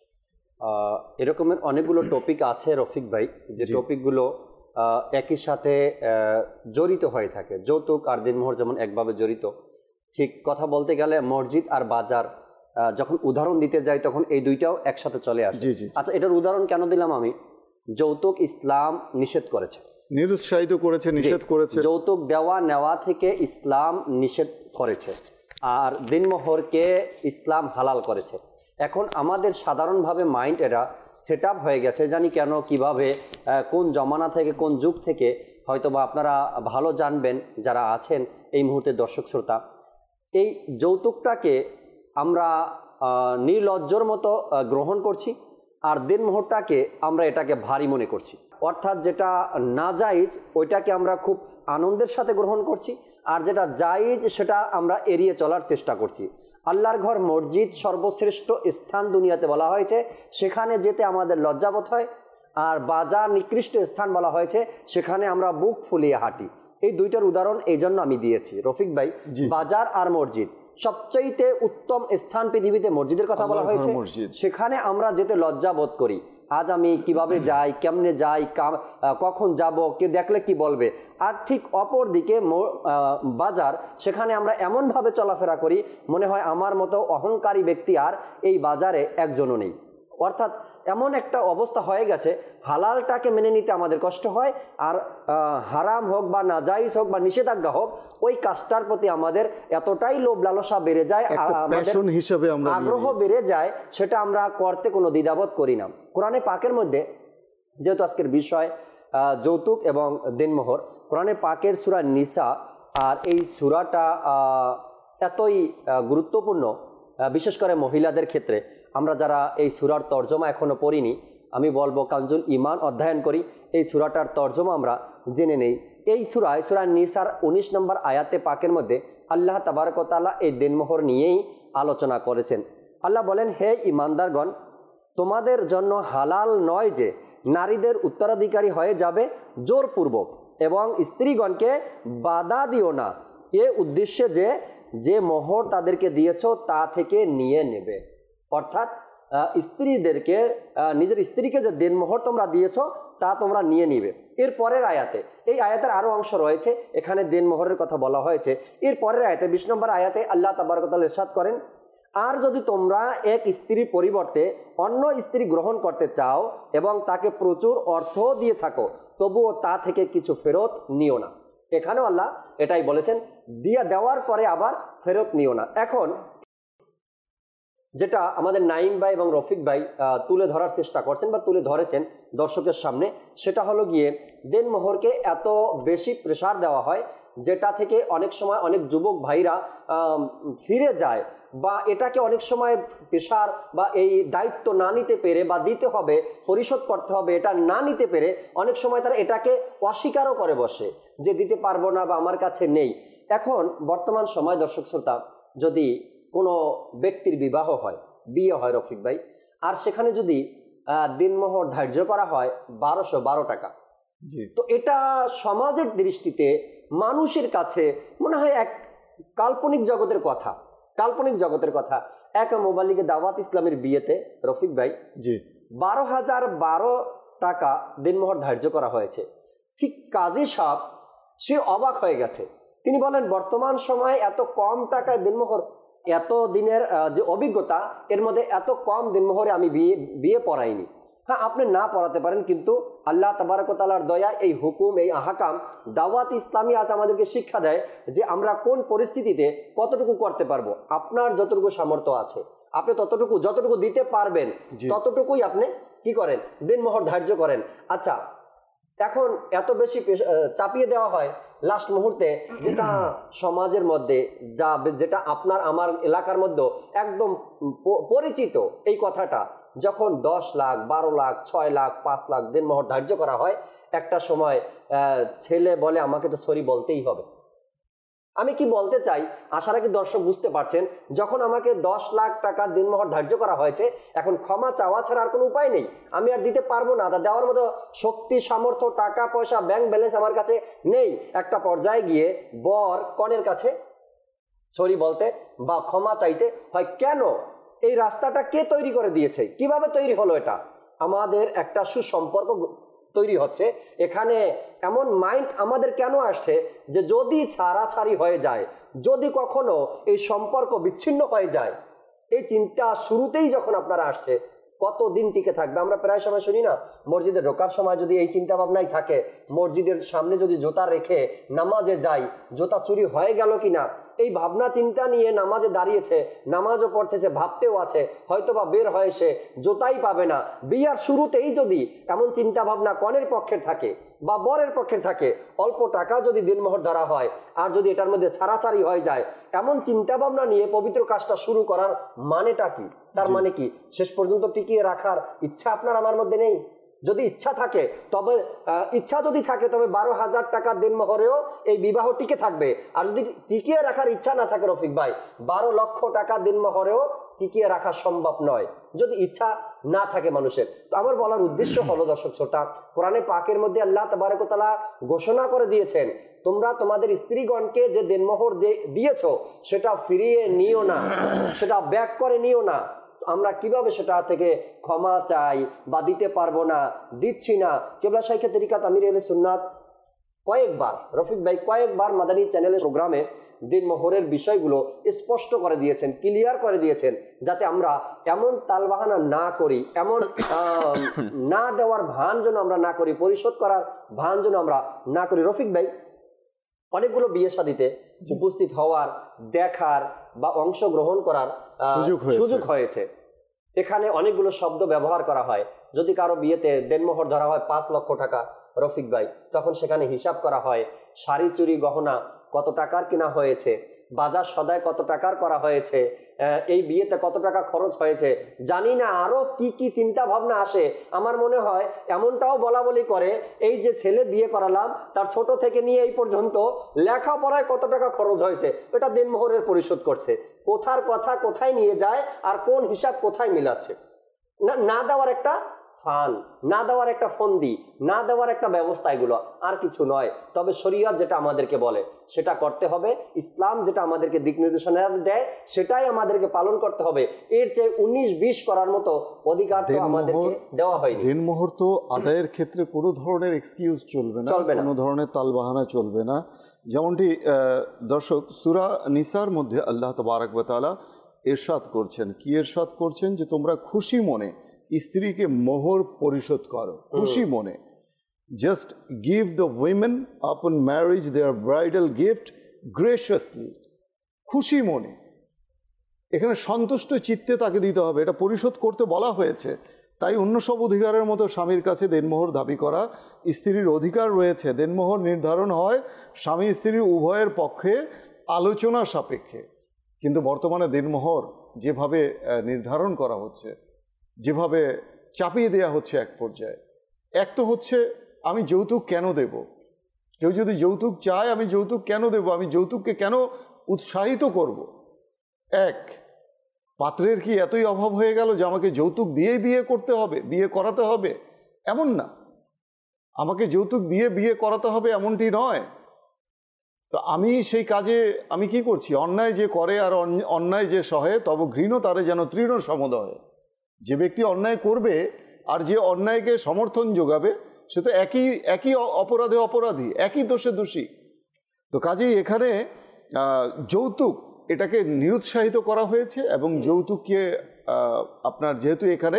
এরকমের অনেকগুলো টপিক আছে রফিক ভাই, যে টপিকগুলো একই সাথে জড়িত হয়ে থাকে। যৌতুক আর দেনমোহর যেমন একভাবে জড়িত, ঠিক কথা বলতে গেলে মসজিদ আর বাজার যখন উদাহরণ দিতে যাই তখন এই দুইটাও একসাথে চলে আসে। আচ্ছা, এটার উদাহরণ কেন দিলাম আমি? যৌতুক ইসলাম নিষেধ করেছে, নিরুৎসাহিত করেছে, নিষেধ করেছে। যৌতুক দেওয়া নেওয়া থেকে ইসলাম নিষেধ করেছে, আর দিনমোহরকে ইসলাম হালাল করেছে। এখন আমাদের সাধারণভাবে মাইন্ড এটা সেট আপ হয়ে গেছে, জানি কেন, কিভাবে, কোন জমানা থেকে, কোন যুগ থেকে, হয়তো বা আপনারা ভালো জানবেন যারা আছেন এই মুহূর্তে দর্শক শ্রোতা। এই যৌতুকটাকে আমরা নির্লজ্জর মতো গ্রহণ করছি, আর দিনমোহরটাকে আমরা এটাকে ভারী মনে করছি। অর্থাৎ যেটা না জায়েজ ওইটাকে আমরা খুব আনন্দের সাথে গ্রহণ করছি, আর যেটা জায়েজ সেটা আমরা এড়িয়ে চলার চেষ্টা করছি। আল্লাহর ঘর মসজিদ সর্বশ্রেষ্ঠ স্থান দুনিয়াতে বলা হয়েছে, সেখানে যেতে আমাদের লজ্জাবোধ হয়, আর বাজার নিকৃষ্ট স্থান বলা হয়েছে, সেখানে আমরা বুক ফুলিয়ে হাঁটি। এই দুইটার উদাহরণ এই জন্য আমি দিয়েছি রফিক ভাই, বাজার আর মসজিদ। সবচাইতে উত্তম স্থান পৃথিবীতে মসজিদের কথা বলা হয়েছে, সেখানে আমরা যেতে লজ্জা বোধ করি। আজ আমি কিভাবে যাই, কেমনে যাই, কখন যাব, কে দেখলে কি বলবে। আর ঠিক অপর দিকে বাজার, সেখানে আমরা এমনভাবে চলাফেরা করি মনে হয় আমার মতো অহংকারী ব্যক্তি আর এই বাজারে একজনও নেই। অর্থাৎ এমন একটা অবস্থা হয়ে গেছে, হালালটাকে মেনে নিতে আমাদের কষ্ট হয়, আর হারাম হোক বা নাজাইজ হোক বা নিষেধাজ্ঞা হোক, ওই কাজটার প্রতি আমাদের এতটাই লোভ লালসা বেড়ে যায়, আগ্রহ বেড়ে যায়, সেটা আমরা করতে কোনো দ্বিধাবোধ করি না। কোরআনে পাকের মধ্যে, যেহেতু আজকের বিষয় যৌতুক এবং দিনমোহর, কোরআনে পাকের সূরা নিসা, আর এই সূরাটা এতই গুরুত্বপূর্ণ বিশেষ করে মহিলাদের ক্ষেত্রে। আমরা যারা এই সূরার তর্জমা এখনো পড়িনি, আমি বলবো কানজুল ঈমান অধ্যয়ন করি, এই সূরাটার তর্জমা আমরা জেনে নেই। এই সূরায় সূরা নিসার উনিশ নম্বর আয়াতে পাকের মধ্যে আল্লাহ তাবারক ওয়া তাআলা এই দিনমোহর নিয়েই আলোচনা করেছেন। আল্লাহ বলেন, হে ঈমানদারগণ, তোমাদের জন্য হালাল নয় যে নারীদের উত্তরাধিকারী হয়ে যাবে জোরপূর্বক, এবং স্ত্রীগণকে বাধা দিও না এ উদ্দেশ্যে যে যে মোহর তাদেরকে দিয়েছ তা থেকে নিয়ে নেবে। অর্থাৎ স্ত্রীদেরকে, নিজের স্ত্রীকে যে দিনমোহর তোমরা দিয়েছ তা তোমরা নিয়ে নিবে। এর পরের আয়াতে, এই আয়াতের আরও অংশ রয়েছে, এখানে দিনমোহরের কথা বলা হয়েছে। এর পরের আয়াতে, বিশ নম্বর আয়াতে আল্লাহ তাবারক ওয়া তাআলা ইরশাদ করেন, আর যদি তোমরা এক স্ত্রীর পরিবর্তে অন্য স্ত্রী গ্রহণ করতে চাও এবং তাকে প্রচুর অর্থ দিয়ে থাকো, তবুও তা থেকে কিছু ফেরত নিও না। এখানেও আল্লাহ এটাই বলেছেন, দিয়ে দেওয়ার পরে আবার ফেরত নিও না। এখন যেটা আমাদের নাইম ভাই এবং রফিক ভাই তুলে ধরার চেষ্টা করছেন বা তুলে ধরেছেন দর্শকের সামনে, সেটা হলো গিয়ে দেনমোহরকে এত বেশি প্রেসার দেওয়া হয়, যেটা থেকে অনেক সময় অনেক যুবক ভাইরা ফিরে যায়, বা এটাকে অনেক সময় প্রেসার বা এই দায়িত্ব না নিতে পেরে বা দিতে হবে, পরিশোধ করতে হবে, এটা না নিতে পেরে অনেক সময় তারা এটাকে অস্বীকারও করে বসে যে দিতে পারবো না বা আমার কাছে নেই। এখন বর্তমান সময় দর্শক শ্রোতা, যদি কোনো ব্যক্তির বিবাহ হয়, বিয়ে হয় রফিক ভাই, আর সেখানে যদি দিনমোহর ধার্য করা হয় বারোশো বারো টাকা, তো এটা সমাজের দৃষ্টিতে মানুষের কাছে মনে হয় এক কাল্পনিক জগতের কথা, কাল্পনিক জগতের কথা। এক মোবালিকে দাওয়াত ইসলামের বিয়েতে রফিক ভাই জি বারো হাজার বারো টাকা দিনমোহর ধার্য করা হয়েছে। ঠিক কাজী সাহেব সে অবাক হয়ে গেছে। তিনি বলেন, বর্তমান সময়ে এত কম টাকায় দিনমোহর, এত দিনের যে অভিজ্ঞতা, এর মধ্যে এত কম দিনমোহরে আমি বিয়ে বিয়ে পড়াইনি। হ্যাঁ, আপনি না পড়াতে পারেন, কিন্তু আল্লাহ তাবারক ওয়া তাআলার দয়া, এই হুকুম, এই আহকাম দাওয়াত ইসলামী আজ আমাদেরকে শিক্ষা দেয় যে আমরা কোন পরিস্থিতিতে কতটুকু করতে পারবো। আপনার যতটুকু সামর্থ্য আছে, আপনি ততটুকু যতটুকু দিতে পারবেন ততটুকুই আপনি কি করেন, দিনমোহর ধার্য করেন। আচ্ছা, এখন এত বেশি চাপিয়ে দেওয়া হয় লাস্ট মুহূর্তে, যেটা সমাজের মধ্যে যা, যেটা আপনার আমার এলাকার মধ্যে একদম পরিচিত এই কথাটা, যখন দশ লাখ বারো লাখ ছয় লাখ পাঁচ লাখ দিনমোহর ধার্য করা হয়, একটা সময় ছেলে বলে আমাকে তো সরি বলতেই হবে। আমি কি বলতে চাই, আশা রাখি দর্শক বুঝতে পারছেন, যখন আমাকে দশ লাখ টাকার দিনমোহর ধার্য করা হয়েছে, এখন ক্ষমা চাওয়া ছাড়া আর কোনো উপায় নেই, আমি আর দিতে পারবো না, তা দেওয়ার মতো শক্তি, সামর্থ্য, টাকা পয়সা, ব্যাংক ব্যালেন্স আমার কাছে নেই। একটা পর্যায়ে গিয়ে বর কনের কাছে সরি বলতে বা ক্ষমা চাইতে হয়। কেন? এই রাস্তাটা কে তৈরি করে দিয়েছে? কিভাবে তৈরি হলো? এটা আমাদের একটা সুসম্পর্ক তৈরি হচ্ছে। এখানে এমন মাইন্ড আমাদের কেন আসছে যে যদি ছাড়াছাড়ি হয়ে যায়, যদি কখনো এই সম্পর্ক বিচ্ছিন্ন হয়ে যায়, এই চিন্তা শুরুতেই যখন আপনারা আসছে, কতদিন টিকে থাকবে? আমরা প্রায় সময় শুনি না, মসজিদে ঢোকার সময় যদি এই চিন্তা ভাবনাই থাকে, মসজিদের সামনে যদি জুতা রেখে নামাজে যাই, জুতা চুরি হয়ে গেল কিনা, এই ভাবনা চিন্তা নিয়ে নামাজে দাঁড়িয়েছে, নামাজও পড়তেছে, ভাবতেও আছে, হয়তো বা বের হয়ে সে জুতাই পাবে না। বিয়ার শুরুতেই যদি এমন চিন্তা ভাবনা কনের পক্ষের থাকে বা বরের পক্ষের থাকে, অল্প টাকা যদি দিনমোহর ধরা হয়, আর যদি এটার মধ্যে ছাড়াছাড়ি হয়ে যায়, এমন চিন্তা ভাবনা নিয়ে পবিত্র কাজটা শুরু করার মানেটা কি? তার মানে কি শেষ পর্যন্ত টিকিয়ে রাখার ইচ্ছা আপনার আমার মধ্যে নেই? যদি ইচ্ছা থাকে, তবে ইচ্ছা যদি থাকে তবে বারো হাজার টাকা দিনমোহরেও এই বিবাহ টিকে থাকবে। আর যদি টিকিয়ে রাখার ইচ্ছা না থাকে রফিক ভাই, বারো লক্ষ টাকা দিনমোহরেও টিকিয়ে রাখা সম্ভব নয়। যদি ইচ্ছা না থাকে মানুষের। তো আমার বলার উদ্দেশ্য হলো দর্শক শ্রোতা, কোরআনে পাকের মধ্যে আল্লাহ তাবারক ওয়া তাআলা ঘোষণা করে দিয়েছেন, তোমরা তোমাদের স্ত্রীগণকে যে দেনমোহর দিয়েছো সেটা ফিরিয়ে নিও না, সেটা ব্যাক করে নিও না। আমরা কিভাবে সেটা থেকে ক্ষমা চাই বা দিতে পারবো না, দিচ্ছি না? কিবলা শাইখে তরিকাত আমির আহলে সুন্নাত কয়েকবার, রফিক ভাই কয়েকবার মাদানী চ্যানেলের প্রোগ্রামে দিনমোহরের বিষয়গুলো স্পষ্ট করে দিয়েছেন, ক্লিয়ার করে দিয়েছেন, যাতে আমরা এমন তালবাহানা না করি, এমন না দেওয়ার ভান যেন আমরা না করি, পরিশোধ করার ভান যেন আমরা না করি। রফিক ভাই, অনেকগুলো বিয়ে শাদীতে উপস্থিত হওয়ার, দেখার বা অংশগ্রহণ করার সুযোগ হয়েছে। এখানে অনেকগুলো শব্দ ব্যবহার করা হয়। যদি কারো বিয়েতে দেনমোহর ধরা হয় পাঁচ লক্ষ টাকা, রফিক ভাই, তখন সেখানে হিসাব করা হয় শাড়ি চুরি গহনা কত টাকার কিনা হয়েছে, বাজার সদায় কত টাকার করা হয়েছে, এই বিয়েতে কত টাকা খরচ হয়েছে, জানি না আরো কি কি চিন্তা ভাবনা আসে। আমার মনে হয় এমনটাও বলা বলি করে, এই যে ছেলে বিয়ে করালাম তার ছোট থেকে নিয়ে এই পর্যন্ত লেখাপড়ায় কত টাকা খরচ হয়েছে, এটা দেনমোহরের পরিশোধ করছে। কোথার কথা কোথায় নিয়ে যায় আর কোন হিসাব কোথায় মিলাচ্ছে। না না দেওয়ার একটা ফান, না দেওয়ার একটা ফন্দি, না দেওয়ার একটা ব্যবস্থা, এগুলো আর কিছু নয়। তবে শরীয়ত যেটা আমাদেরকে বলে সেটা করতে হবে, ইসলাম যেটা আমাদেরকে দিক নির্দেশনা দেয় সেটাই আমাদেরকে পালন করতে হবে। এর চেয়ে উনিশ বিশ করার মতো অধিকার তো আমাদেরকে দেওয়া হয়নি। দিনমোহর তো আদায়ের ক্ষেত্রে কোনো ধরনের এক্সকিউজ চলবে না, কোনো ধরনের তালবাহানা চলবে না। যেমনটি দর্শক সূরা নিসার মধ্যে আল্লাহ তাবারক ওয়া তাআলা ইরশাদ করছেন, কি ইরশাদ করছেন, যে তোমরা খুশি মনে স্ত্রীকে মোহর পরিশোধ করো, খুশি মনে। Just give the women upon marriage their bridal gift graciously, খুশি মনে। এখানে সন্তুষ্ট চিত্তে তাকে দিতে হবে, এটা পরিশোধ করতে বলা হয়েছে। তাই অন্য সব অধিকারের মতো স্বামীর কাছে দেনমোহর দাবি করা স্ত্রীর অধিকার রয়েছে। দেনমোহর নির্ধারণ হয় স্বামী স্ত্রী উভয়ের পক্ষে আলোচনা সাপেক্ষে। কিন্তু বর্তমানে দেনমোহর যেভাবে নির্ধারণ করা হচ্ছে, যেভাবে চাপিয়ে দেয়া হচ্ছে, এক পর্যায়ে এক তো হচ্ছে আমি যৌতুক কেন দেব, কেউ যদি যৌতুক চায় আমি যৌতুক কেন দেব, আমি যৌতুককে কেন উৎসাহিত করব। এক, পাত্রের কি এতই অভাব হয়ে গেল যে আমাকে যৌতুক দিয়েই বিয়ে করতে হবে, বিয়ে করাতে হবে? এমন না, আমাকে যৌতুক দিয়ে বিয়ে করাতে হবে এমনটি নয়। তো আমি সেই কাজে আমি কি করছি, অন্যায় যে করে আর অন্যায় যে সহে তব ঘৃণ তারে যেন তৃণ সমদয়। যে ব্যক্তি অন্যায় করবে আর যে অন্যায়কে সমর্থন যোগাবে সে তো একই একই অপরাধে অপরাধী, একই দোষে দোষী। তো কাজেই এখানে যৌতুক এটাকে নিরুৎসাহিত করা হয়েছে। এবং যৌতুককে আপনার যেহেতু এখানে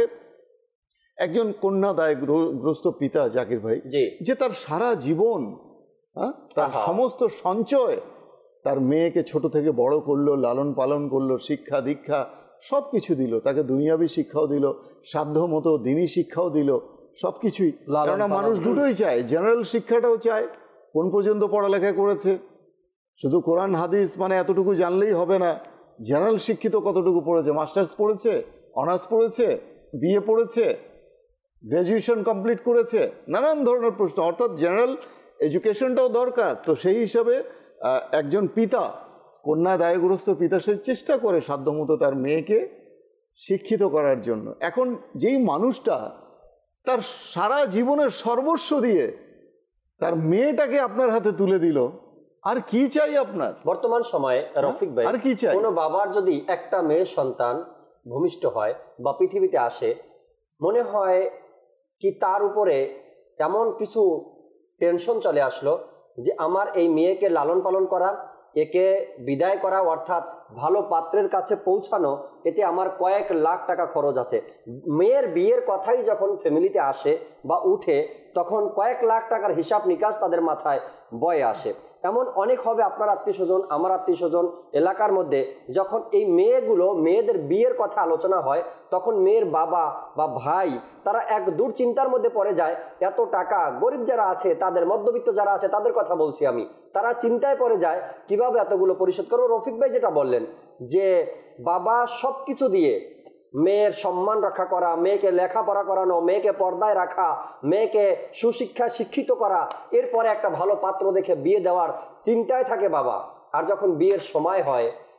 একজন কন্যাদায়গ্রস্ত পিতা জাকির ভাই, যে তার সারা জীবন, হ্যাঁ, তার সমস্ত সঞ্চয় তার মেয়েকে ছোট থেকে বড় করলো, লালন পালন করলো, শিক্ষা দীক্ষা সব কিছু দিল, তাকে দুনিয়াবী শিক্ষাও দিল, সাধ্য মতো দিনী শিক্ষাও দিল, সব কিছুই। কেননা মানুষ দুটোই চায়, জেনারেল শিক্ষাটাও চায়। কোন পর্যন্ত পড়ালেখা করেছে, শুধু কোরআন হাদিস মানে এতটুকু জানলেই হবে না, জেনারেল শিক্ষিত কতটুকু পড়েছে, মাস্টার্স পড়েছে, অনার্স পড়েছে, বিএ পড়েছে, গ্র্যাজুয়েশন কমপ্লিট করেছে, নানান ধরনের প্রশ্ন। অর্থাৎ জেনারেল এডুকেশনটাও দরকার। তো সেই হিসাবে একজন পিতা, কন্যা দায়গ্রস্ত পিতা, সে চেষ্টা করে সাধ্যমতো তার মেয়েকে শিক্ষিত করার জন্য। এখন যেই মানুষটা তার সারা জীবনের সর্বস্ব দিয়ে তার মেয়েটাকে আপনার হাতে তুলে দিল, আর কি চাই আপনার? বর্তমান সময়ে রফিক ভাই, আর কি চাই? কোনো বাবার যদি একটা মেয়ে সন্তান ভূমিষ্ঠ হয় বা পৃথিবীতে আসে, মনে হয় কি তার উপরে এমন কিছু টেনশন চলে আসলো যে আমার এই মেয়েকে লালন পালন করা, একে বিদায় করা, অর্থাৎ ভালো পাত্রের কাছে পৌঁছানো, এতে আমার কয়েক লাখ টাকা খরচ আছে। মেয়ের বিয়ের কথাই যখন ফ্যামিলিতে আসে বা উঠে, তখন কয়েক লাখ টাকার হিসাব নিকাশ তাদের মাথায় বয়ে আসে। এমন অনেক হবে আপনার আত্মীয় স্বজন, আমার আত্মীয় স্বজন, এলাকার মধ্যে যখন এই মেয়েগুলো মেয়েদের বিয়ের কথা আলোচনা হয়, তখন মেয়ের বাবা বা ভাই তারা এক দুশ্চিন্তার মধ্যে পড়ে যায়। এত টাকা, গরিব যারা আছে, তাদের মধ্যবিত্ত যারা আছে তাদের কথা বলছি আমি, তারা চিন্তায় পড়ে যায় কিভাবে এতগুলো পরিশোধ করবো। রফিক ভাই যেটা বললেন যে বাবা সব কিছু দিয়ে মেয়ের সম্মান রক্ষা করা, মেয়েকে লেখাপড়া করানো, মেয়েকে পর্দায় রাখা, মেয়েকে সুশিক্ষা শিক্ষিত করা, এরপরে একটা ভালো পাত্র দেখে বিয়ে দেওয়ার চিন্তায় থাকে বাবা। আর যখন বিয়ের সময় হয়,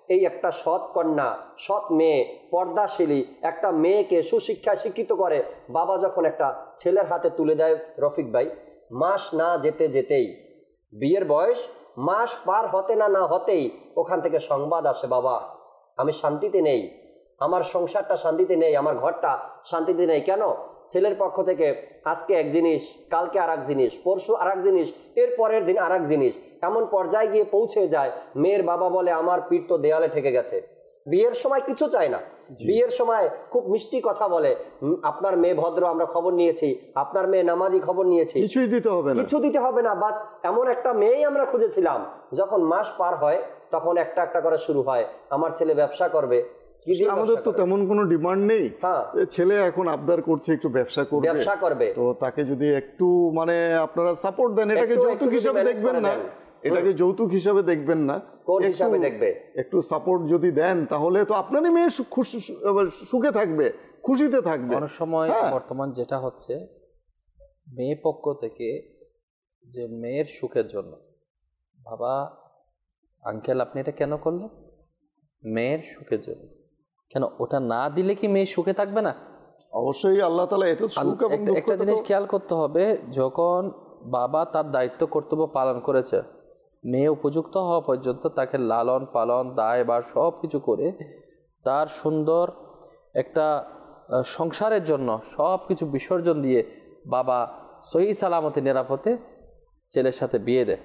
এই একটা সৎ কন্যা, সৎ মেয়ে, পর্দাশীলী একটা মেয়েকে সুশিক্ষায় শিক্ষিত করে বাবা যখন একটা ছেলের হাতে তুলে দেয়, রফিক ভাই, মাস না যেতে যেতেই, বিয়ের বয়স মাস পার হতে না না হতেই ওখান থেকে সংবাদ আসে, বাবা আমি শান্তিতে নেই, আমার সংসারটা শান্তিতে নেই, আমার ঘরটা শান্তিতে নেই। কেন? ছেলের পক্ষ থেকে আজকে এক জিনিস, কালকে আর এক জিনিস, পরশু আর এক জিনিস, এর পরের দিন আর এক জিনিস, এমন পর্যায়ে গিয়ে পৌঁছে যায় মেয়ের বাবা বলে আমার পিঠ তো দেয়ালে ঠেকে গেছে। বিয়ের সময় কিছু চায় না, বিয়ের সময় খুব মিষ্টি কথা বলে, আপনার মেয়ে ভদ্র, আমরা খবর নিয়েছি, আপনার মেয়ে নামাজি, খবর নিয়েছি, কিছুই দিতে হবে না, কিছু দিতে হবে না, বাস এমন একটা মেয়েই আমরা খুঁজেছিলাম। যখন মাস পার হয় তখন একটা একটা করে শুরু হয়, আমার ছেলে ব্যবসা করবে। আমাদের তো তেমন কোনো ডিমান্ড নেই, হ্যাঁ ছেলে এখন আবদার করছে একটু ব্যবসা করবে, ব্যবসা করবে, তো তাকে যদি একটু মানে আপনারা সাপোর্ট দেন, এটাকে যৌতুক হিসাবে দেখবেন না, এটাকে যৌতুক হিসাবে দেখবেন না, কোন হিসাবে দেখবে, একটু সাপোর্ট যদি দেন তাহলে তো আপনারই মেয়ে সুখে থাকবে, খুশিতে থাকবে। অনেক সময় বর্তমান যেটা হচ্ছে, মেয়ে পক্ষ থেকে যে মেয়ের সুখের জন্য, বাবা আঙ্কেল আপনি এটা কেন করলেন? মেয়ের সুখের জন্য। কেন? ওটা না দিলে কি মেয়ে সুখে থাকবে না? অবশ্যই আল্লাহ তাআলা এটা সুখ এবং দুঃখ, একটা জিনিস খেয়াল করতে হবে, যখন বাবা তার দায়িত্ব কর্তব্য পালন করেছে, মেয়ে উপযুক্ত হওয়া পর্যন্ত তাকে লালন পালন দায়ভার সব কিছু করে তার সুন্দর একটা সংসারের জন্য সব কিছু বিসর্জন দিয়ে বাবা সহি সালামতে নিরাপদে ছেলের সাথে বিয়ে দেয়,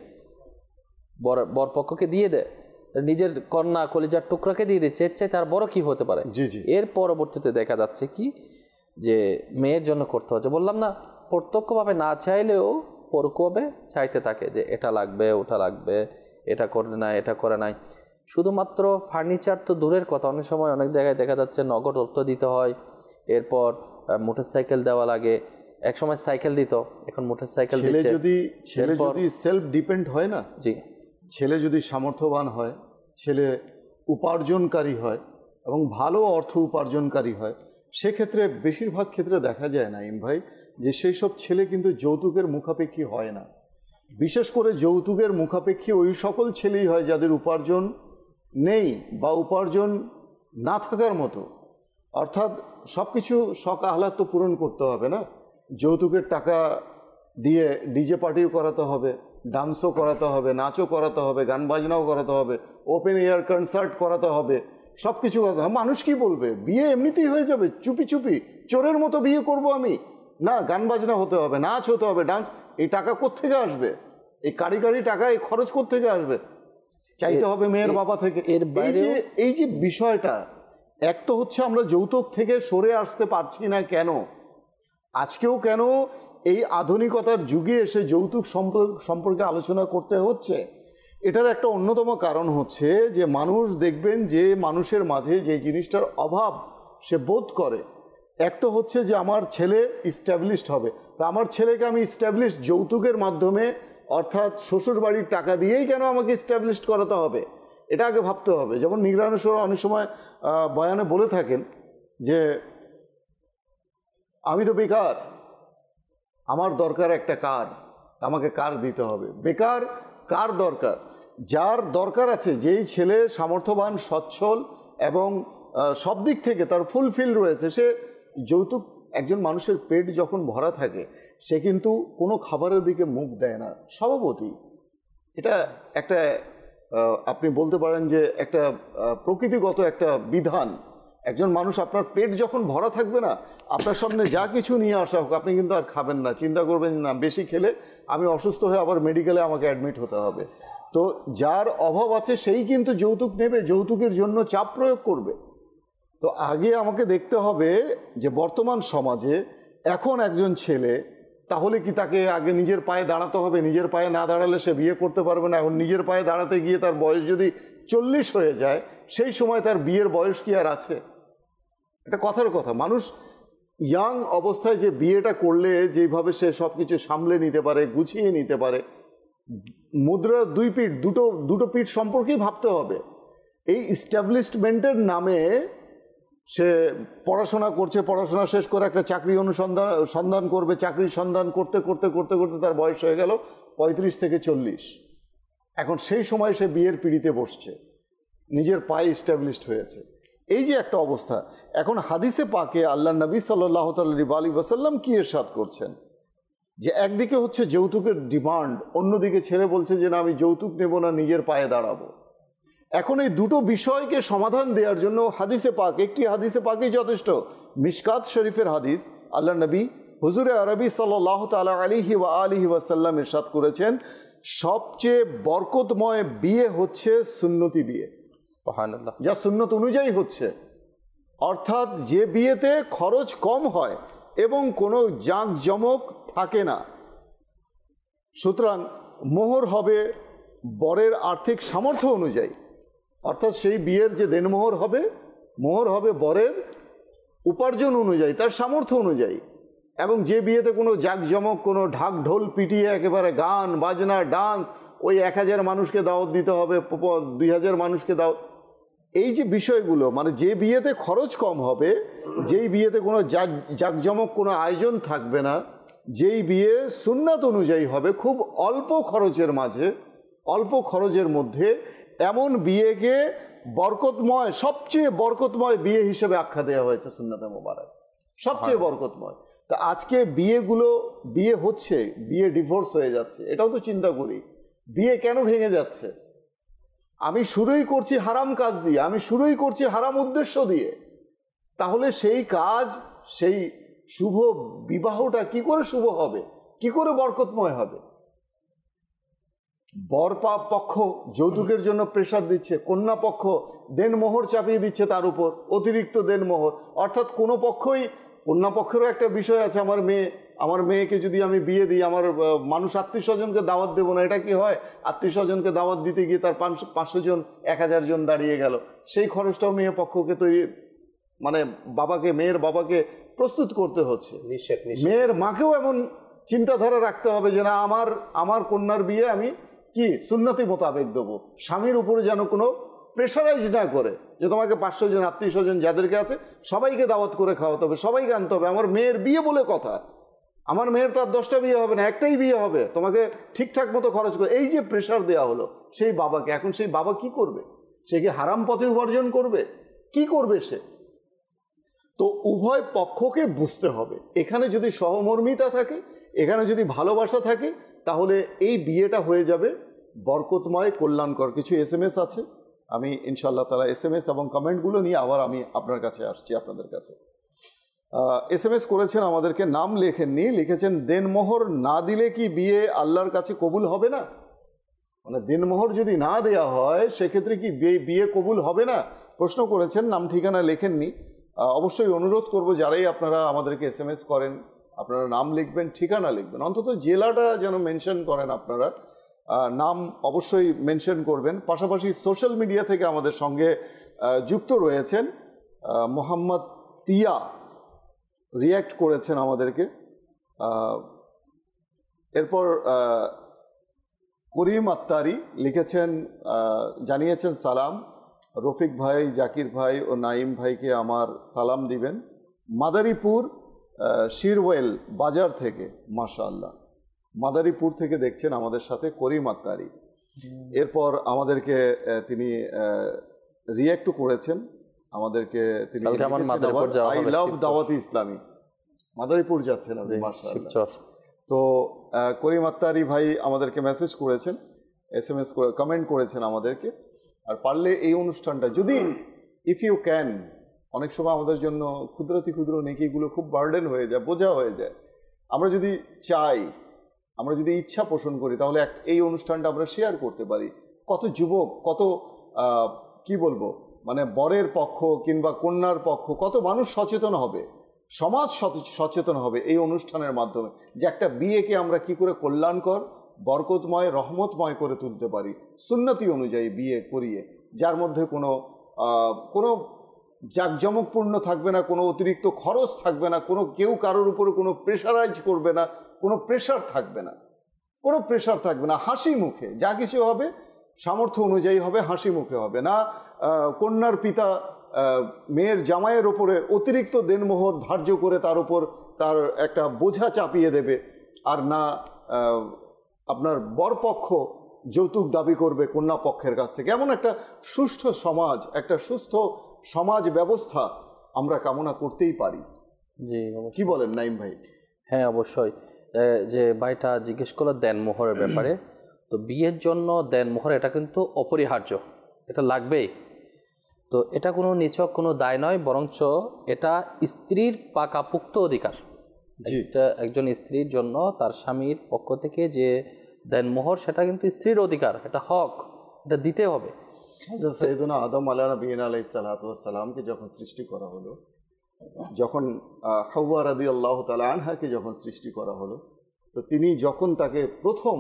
বর বরপক্ষকে দিয়ে দেয়, নিজের কন্যা কলিজার টুকরাকে দিয়ে দিচ্ছে, এর চাই তার বড় কি হতে পারে? জি জি। এর পরবর্তীতে দেখা যাচ্ছে কি যে মেয়ের জন্য করতে হচ্ছে, বললাম না প্রত্যক্ষভাবে না চাইলেও পরোক্ষভাবে চাইতে থাকে যে এটা লাগবে ওটা লাগবে, এটা করে নাই এটা করে নাই। শুধুমাত্র ফার্নিচার তো দূরের কথা, অনেক সময় অনেক জায়গায় দেখা যাচ্ছে নগদ অর্থ দিতে হয়, এরপর মোটর সাইকেল দেওয়া লাগে, এক সময় সাইকেল দিত, এখন মোটর সাইকেল দিচ্ছে। ছেলে যদি ছেলে যদি সেলফ ডিপেন্ড হয় না, জি, ছেলে যদি সামর্থ্যবান হয়, ছেলে উপার্জনকারী হয় এবং ভালো অর্থ উপার্জনকারী হয়, সেক্ষেত্রে বেশিরভাগ ক্ষেত্রে দেখা যায় না ইম ভাই যে সেই সব ছেলে কিন্তু যৌতুকের মুখাপেক্ষী হয় না। বিশেষ করে যৌতুকের মুখাপেক্ষী ওই সকল ছেলেই হয় যাদের উপার্জন নেই বা উপার্জন না থাকার মতো, অর্থাৎ সব কিছু শখ আহ্লাদ তো পূরণ করতে হবে না, যৌতুকের টাকা দিয়ে ডিজে পার্টিও করাতে হবে, ডান্সও করাতে হবে, নাচও করাতে হবে, গান বাজনাও করাতে হবে, ওপেন এয়ার কনসার্ট করাতে হবে, সব কিছু করাতে হবে। মানুষ কি বলবে? বিয়ে এমনিতেই হয়ে যাবে, চুপি চুপি চোরের মতো বিয়ে করব আমি? না, গান বাজনা হতে হবে, নাচ হতে হবে, ডান্স। এই টাকা কোত্থেকে আসবে? এই কারিগরি টাকা এই খরচ কোত্থেকে আসবে? চাইতে হবে মেয়ের বাবা থেকে। এর এই যে এই যে বিষয়টা, এক তো হচ্ছে আমরা যৌতুক থেকে সরে আসতে পারছি না কেন, আজকেও কেন এই আধুনিকতার যুগে এসে যৌতুক সম্পর্কে আলোচনা করতে হচ্ছে, এটার একটা অন্যতম কারণ হচ্ছে যে মানুষ দেখবেন যে মানুষের মাঝে যে জিনিসটার অভাব সে বোধ করে, এক তো হচ্ছে যে আমার ছেলে ইস্টাবলিশড হবে, তা আমার ছেলেকে আমি ইস্টাবলিশড যৌতুকের মাধ্যমে, অর্থাৎ শ্বশুর বাড়ির টাকা দিয়েই কেন আমাকে ইস্টাবলিশড করাতে হবে, এটা আগে ভাবতে হবে। যেমন নিগরানেশ্বর অনেক সময় বয়ানে বলে থাকেন যে আমি তো বেকার, আমার দরকার একটা কার, আমাকে কার দিতে হবে। বেকার কার দরকার? যার দরকার আছে, যেই ছেলে সামর্থ্যবান, সচ্ছল এবং সব দিক থেকে তার ফুলফিল রয়েছে, সে যৌতুক, একজন মানুষের পেট যখন ভরা থাকে সে কিন্তু কোনো খাবারের দিকে মুখ দেয় না স্বভাবতই। এটা একটা আপনি বলতে পারেন যে একটা প্রকৃতিগত একটা বিধান। একজন মানুষ, আপনার পেট যখন ভরা থাকবে না, আপনার সামনে যা কিছু নিয়ে আসা হোক আপনি কিন্তু আর খাবেন না, চিন্তা করবেন না বেশি খেলে আমি অসুস্থ হয়ে আবার মেডিকেলে আমাকে অ্যাডমিট হতে হবে। তো যার অভাব আছে সেই কিন্তু যৌতুক নেবে, যৌতুকের জন্য চাপ প্রয়োগ করবে। তো আগে আমাকে দেখতে হবে যে বর্তমান সমাজে এখন একজন ছেলে, তাহলে কি তাকে আগে নিজের পায়ে দাঁড়াতে হবে? নিজের পায়ে না দাঁড়ালে সে বিয়ে করতে পারবে না। এখন নিজের পায়ে দাঁড়াতে গিয়ে তার বয়স যদি চল্লিশ হয়ে যায়, সেই সময় তার বিয়ের বয়স কি আর আছে? এটা কথার কথা। মানুষ ইয়াং অবস্থায় যে বিয়েটা করলে যেভাবে সে সব কিছু সামলে নিতে পারে, গুছিয়ে নিতে পারে, মুদ্রার দুই পিঠ, দুটো দুটো পিঠ সম্পর্কেই ভাবতে হবে। এই ইস্টাবলিশমেন্টের নামে সে পড়াশোনা করছে, পড়াশোনা শেষ করে একটা চাকরি অনুসন্ধান সন্ধান করবে, চাকরির সন্ধান করতে করতে করতে করতে তার বয়স হয়ে গেল পঁয়ত্রিশ থেকে চল্লিশ। এখন সেই সময় সে বিয়ের পিঁড়িতে বসছে। নিজের পায়ে ইস্টাবলিশড হয়েছে। এই যে একটা অবস্থা, এখন হাদিসে পাকে আল্লাহ নবী সাল্লাল্লাহু আলাইহি ওয়াসাল্লাম কি ইরশাদ করছেন যে একদিকে হচ্ছে যৌতুকের ডিমান্ড, অন্যদিকে ছেলে বলছে যে না আমি যৌতুক নেব না, নিজের পায়ে দাঁড়াবো। এখন এই দুটো বিষয়কে সমাধান দেওয়ার জন্য হাদিসে পাক, একটি হাদিসে পাকই যথেষ্ট, মিশকাত শরীফের হাদিস, আল্লাহ নবী হুজুরে আরবি সাল্লাল্লাহু তাআলা আলাইহি ওয়া আলিহি ওয়াসাল্লাম ইরশাদ করেছেন সবচেয়ে বরকতময় বিয়ে হচ্ছে সুন্নতি বিয়ে, সুবহানাল্লাহ, যা সুন্নত অনুযায়ী হচ্ছে, অর্থাৎ যে বিয়েতে খরচ কম হয় এবং কোনো জাঁকজমক থাকে না। সুতরাং মোহর হবে বরের আর্থিক সামর্থ্য অনুযায়ী, অর্থাৎ সেই বিয়ের যে দেনমোহর হবে, মোহর হবে বরের উপার্জন অনুযায়ী, তার সামর্থ্য অনুযায়ী। এবং যে বিয়েতে কোনো জাঁকজমক, কোনো ঢাক ঢোল পিটিয়ে একেবারে গান বাজনা ডান্স, ওই এক হাজার মানুষকে দাওয়াত দিতে হবে, দুই হাজার মানুষকে দাওয়াত, এই যে বিষয়গুলো, মানে যে বিয়েতে খরচ কম হবে, যেই বিয়েতে কোনো জাক জাঁকজমক কোনো আয়োজন থাকবে না, যেই বিয়ে সুন্নাত অনুযায়ী হবে, খুব অল্প খরচের মাঝে, অল্প খরচের মধ্যে, এমন বিয়েকে বরকতময়, সবচেয়ে বরকতময় বিয়ে হিসেবে আখ্যা দেওয়া হয়েছে সুন্নাতে মোবারক, সবচেয়ে বরকতময়। তা আজকে বিয়েগুলো, বিয়ে হচ্ছে, বিয়ে ডিভোর্স হয়ে যাচ্ছে, এটাও তো চিন্তা করি, বিয়ে কেন ভেঙে যাচ্ছে? আমি শুরুই করছি হারাম কাজ দিয়ে, আমি শুরুই করছি হারাম উদ্দেশ্য দিয়ে, তাহলে সেই কাজ, সেই শুভ বিবাহটা কি করে শুভ হবে, কি করে বরকতময় হবে? বর পক্ষ যৌতুকের জন্য প্রেশার দিচ্ছে, কন্যা পক্ষ দেনমোহর চাপিয়ে দিচ্ছে তার উপর, অতিরিক্ত দেনমোহর, অর্থাৎ কোনো পক্ষই, কন্যা পক্ষেরও একটা বিষয় আছে, আমার মেয়ে, আমার মেয়েকে যদি আমি বিয়ে দিই, আমার মানুষ আত্মীয় স্বজনকে দাওয়াত দেবো না, এটা কি হয়? আত্মীয় স্বজনকে দাওয়াত দিতে গিয়ে তার পাঁচশো পাঁচশো জন এক হাজার জন দাঁড়িয়ে গেল, সেই খরচটাও মেয়ে পক্ষকে তৈরি, মানে বাবাকে, মেয়ের বাবাকে প্রস্তুত করতে হচ্ছে। মেয়ের মাকেও এমন চিন্তাধারা রাখতে হবে যে না, আমার আমার কন্যার বিয়ে আমি কি সুন্নতি মোতাবেক দেবো, স্বামীর উপরে যেন কোনো প্রেশারাইজ না করে যে তোমাকে পাঁচশো জন আত্মীয় স্বজন যাদেরকে আছে সবাইকে দাওয়াত করে খাওয়াতে হবে, সবাইকে আনতে হবে, আমার মেয়ের বিয়ে বলে কথা, আমার মেয়ের তো আর দশটা বিয়ে হবে না, একটাই বিয়ে হবে, তোমাকে ঠিকঠাক মতো খরচ করে, এই যে প্রেশার দেওয়া হলো সেই বাবাকে, এখন সেই বাবা কি করবে? সে কি হারাম পথে উপার্জন করবে? কি করবে সে? তো উভয় পক্ষকে বুঝতে হবে, এখানে যদি সহমর্মিতা থাকে, এখানে যদি ভালোবাসা থাকে, তাহলে এই বিয়েটা হয়ে যাবে বরকতময়, কল্যাণকর। কিছু এস এম এস আছে, আমি ইনশাআল্লাহ তাআলা এস এম এস এবং কমেন্টগুলো নিয়ে আবার আমি আপনার কাছে আসছি, আপনাদের কাছে। এস এম এস করেছেন আমাদেরকে, নাম লেখেননি, লিখেছেন দেনমোহর না দিলে কি বিয়ে আল্লাহর কাছে কবুল হবে না? মানে দেনমোহর যদি না দেয়া হয় সেক্ষেত্রে কি বিয়ে কবুল হবে না? প্রশ্ন করেছেন, নাম ঠিকানা লেখেননি। অবশ্যই অনুরোধ করব, যারাই আপনারা আমাদেরকে এস এম এস করেন, আপনারা নাম লিখবেন, ঠিকানা লিখবেন, অন্তত জেলাটা যেন মেনশন করেন, আপনারা নাম অবশ্যই মেনশন করবেন। পাশাপাশি সোশ্যাল মিডিয়া থেকে আমাদের সঙ্গে যুক্ত রয়েছেন মোহাম্মদ তিয়া, রিয়্যাক্ট করেছেন আমাদেরকে। এরপর করিম আত্তারি লিখেছেন, জানিয়েছেন সালাম, রফিক ভাই, জাকির ভাই ও নাইম ভাইকে আমার সালাম দিবেন, মাদারীপুর শিরওয়েল বাজার থেকে, মাশাআল্লাহ, মাদারীপুর থেকে দেখছেন আমাদের সাথে করিম আত্তারি। এরপর আমাদেরকে তিনি রিয়্যাক্ট করেছেন, আমাদেরকে তিনি আই লাভ দাওয়াতি ইসলামী, মাদারীপুর যাচ্ছেন আপনি, মাশাআল্লাহ। তো করিম আত্তারি ভাই আমাদেরকে মেসেজ করেছেন, এস এম এস করে কমেন্ট করেছেন আমাদেরকে। আর পারলে এই অনুষ্ঠানটা যদি, ইফ ইউ ক্যান, অনেক সময় আমাদের জন্য ক্ষুদ্রাতি ক্ষুদ্র নেকিগুলো খুব বার্ডেন হয়ে যায়, বোঝা হয়ে যায়, আমরা যদি চাই, আমরা যদি ইচ্ছা পোষণ করি, তাহলে এই অনুষ্ঠানটা আমরা শেয়ার করতে পারি। কত যুবক, কত কি বলবো, মানে বরের পক্ষ কিংবা কন্যার পক্ষ, কত মানুষ সচেতন হবে, সমাজ সচেতন হবে এই অনুষ্ঠানের মাধ্যমে, যে একটা বিয়েকে আমরা কি করে কল্যাণকর, বরকতময়, রহমতময় করে তুলতে পারি, সুন্নতি অনুযায়ী বিয়ে করিয়ে, যার মধ্যে কোনো কোনো জাঁকজমকপূর্ণ থাকবে না, কোনো অতিরিক্ত খরচ থাকবে না, কোনো কেউ কারোর উপরে কোনো প্রেশারাইজ করবে না, কোনো প্রেশার থাকবে না, কোনো প্রেশার থাকবে না, হাসি মুখে যা কিছু হবে সামর্থ্য অনুযায়ী হবে, হাসি মুখে হবে না। কন্যার পিতা মেয়ের জামাইয়ের ওপরে অতিরিক্ত দেনমোহর ধার্য করে তার উপর তার একটা বোঝা চাপিয়ে দেবে, আর না আপনার বরপক্ষ যৌতুক দাবি করবে কন্যা পক্ষের কাছ থেকে। এমন একটা সুষ্ঠু সমাজ, একটা সুস্থ সমাজ ব্যবস্থা আমরা কামনা করতেই পারি। জি, কি বলেন নাইম ভাই? হ্যাঁ অবশ্যই। যে ভাইটা জিজ্ঞেস করলো দেনমোহরের ব্যাপারে, তো বিয়ের জন্য দেনমোহর এটা কিন্তু অপরিহার্য, এটা লাগবেই। তো এটা কোনো নিছক কোনো দায় নয়, বরঞ্চ এটা স্ত্রীর পাকাপুক্ত অধিকার। এটা একজন স্ত্রীর জন্য তার স্বামীর পক্ষ থেকে যে দেনমোহর সেটা কিন্তু স্ত্রীর অধিকার, এটা হক, এটা দিতে হবে। হযরত সাইয়েদুনা আদম আলাইহিস সালাতু ওয়াস সালামকে যখন সৃষ্টি করা হলো, যখন হাওয়া রাদিয়াল্লাহু তাআলা আনহাকে যখন সৃষ্টি করা হলো, তো তিনি যখন তাকে প্রথম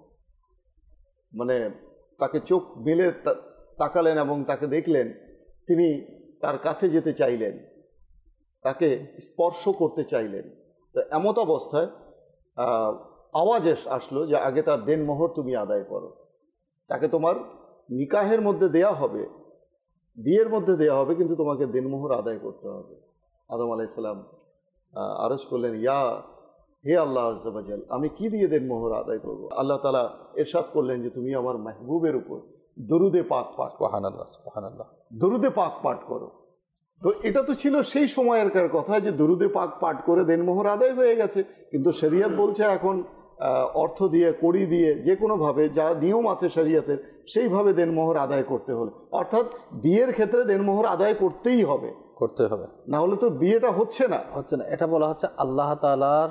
মানে তাকে চোখ মেলে তাকালেন এবং তাকে দেখলেন, তিনি তার কাছে যেতে চাইলেন, তাকে স্পর্শ করতে চাইলেন। তো এমত অবস্থায় আওয়াজ আসলো যে আগে তার দেনমোহর তুমি আদায় করো, তাকে তোমার নিকাহের মধ্যে দেয়া হবে, বিয়ের মধ্যে দেয়া হবে, কিন্তু তোমাকে দেনমোহর আদায় করতে হবে। আদম আলাইহিস সালাম আরজ করলেন, ইয়া হে আল্লাহ আযজা ওয়া জাল, আমি কি দিয়ে দেনমোহর আদায় করব? আল্লাহ তাআলা ইরশাদ করলেন যে তুমি আমার মাহবুবের উপর দরুদে পাক পাঠ, সুবহানাল্লাহ সুবহানাল্লাহ, দরুদে পাক পাঠ করো। তো এটা তো ছিল সেই সময়েরকার কথা যে দরুদে পাক পাঠ করে দেনমোহর আদায় হয়ে গেছে, কিন্তু শরীয়ত বলছে এখন অর্থ দিয়ে, কড়ি দিয়ে, যে কোনোভাবে যা নিয়ম আছে শরীয়তের সেইভাবে দেনমোহর আদায় করতে হলো। অর্থাৎ বিয়ের ক্ষেত্রে দেনমোহর আদায় করতেই হবে, করতে হবে, না হলে তো বিয়েটা হচ্ছে না হচ্ছে না। এটা বলা হচ্ছে আল্লাহ তাআলার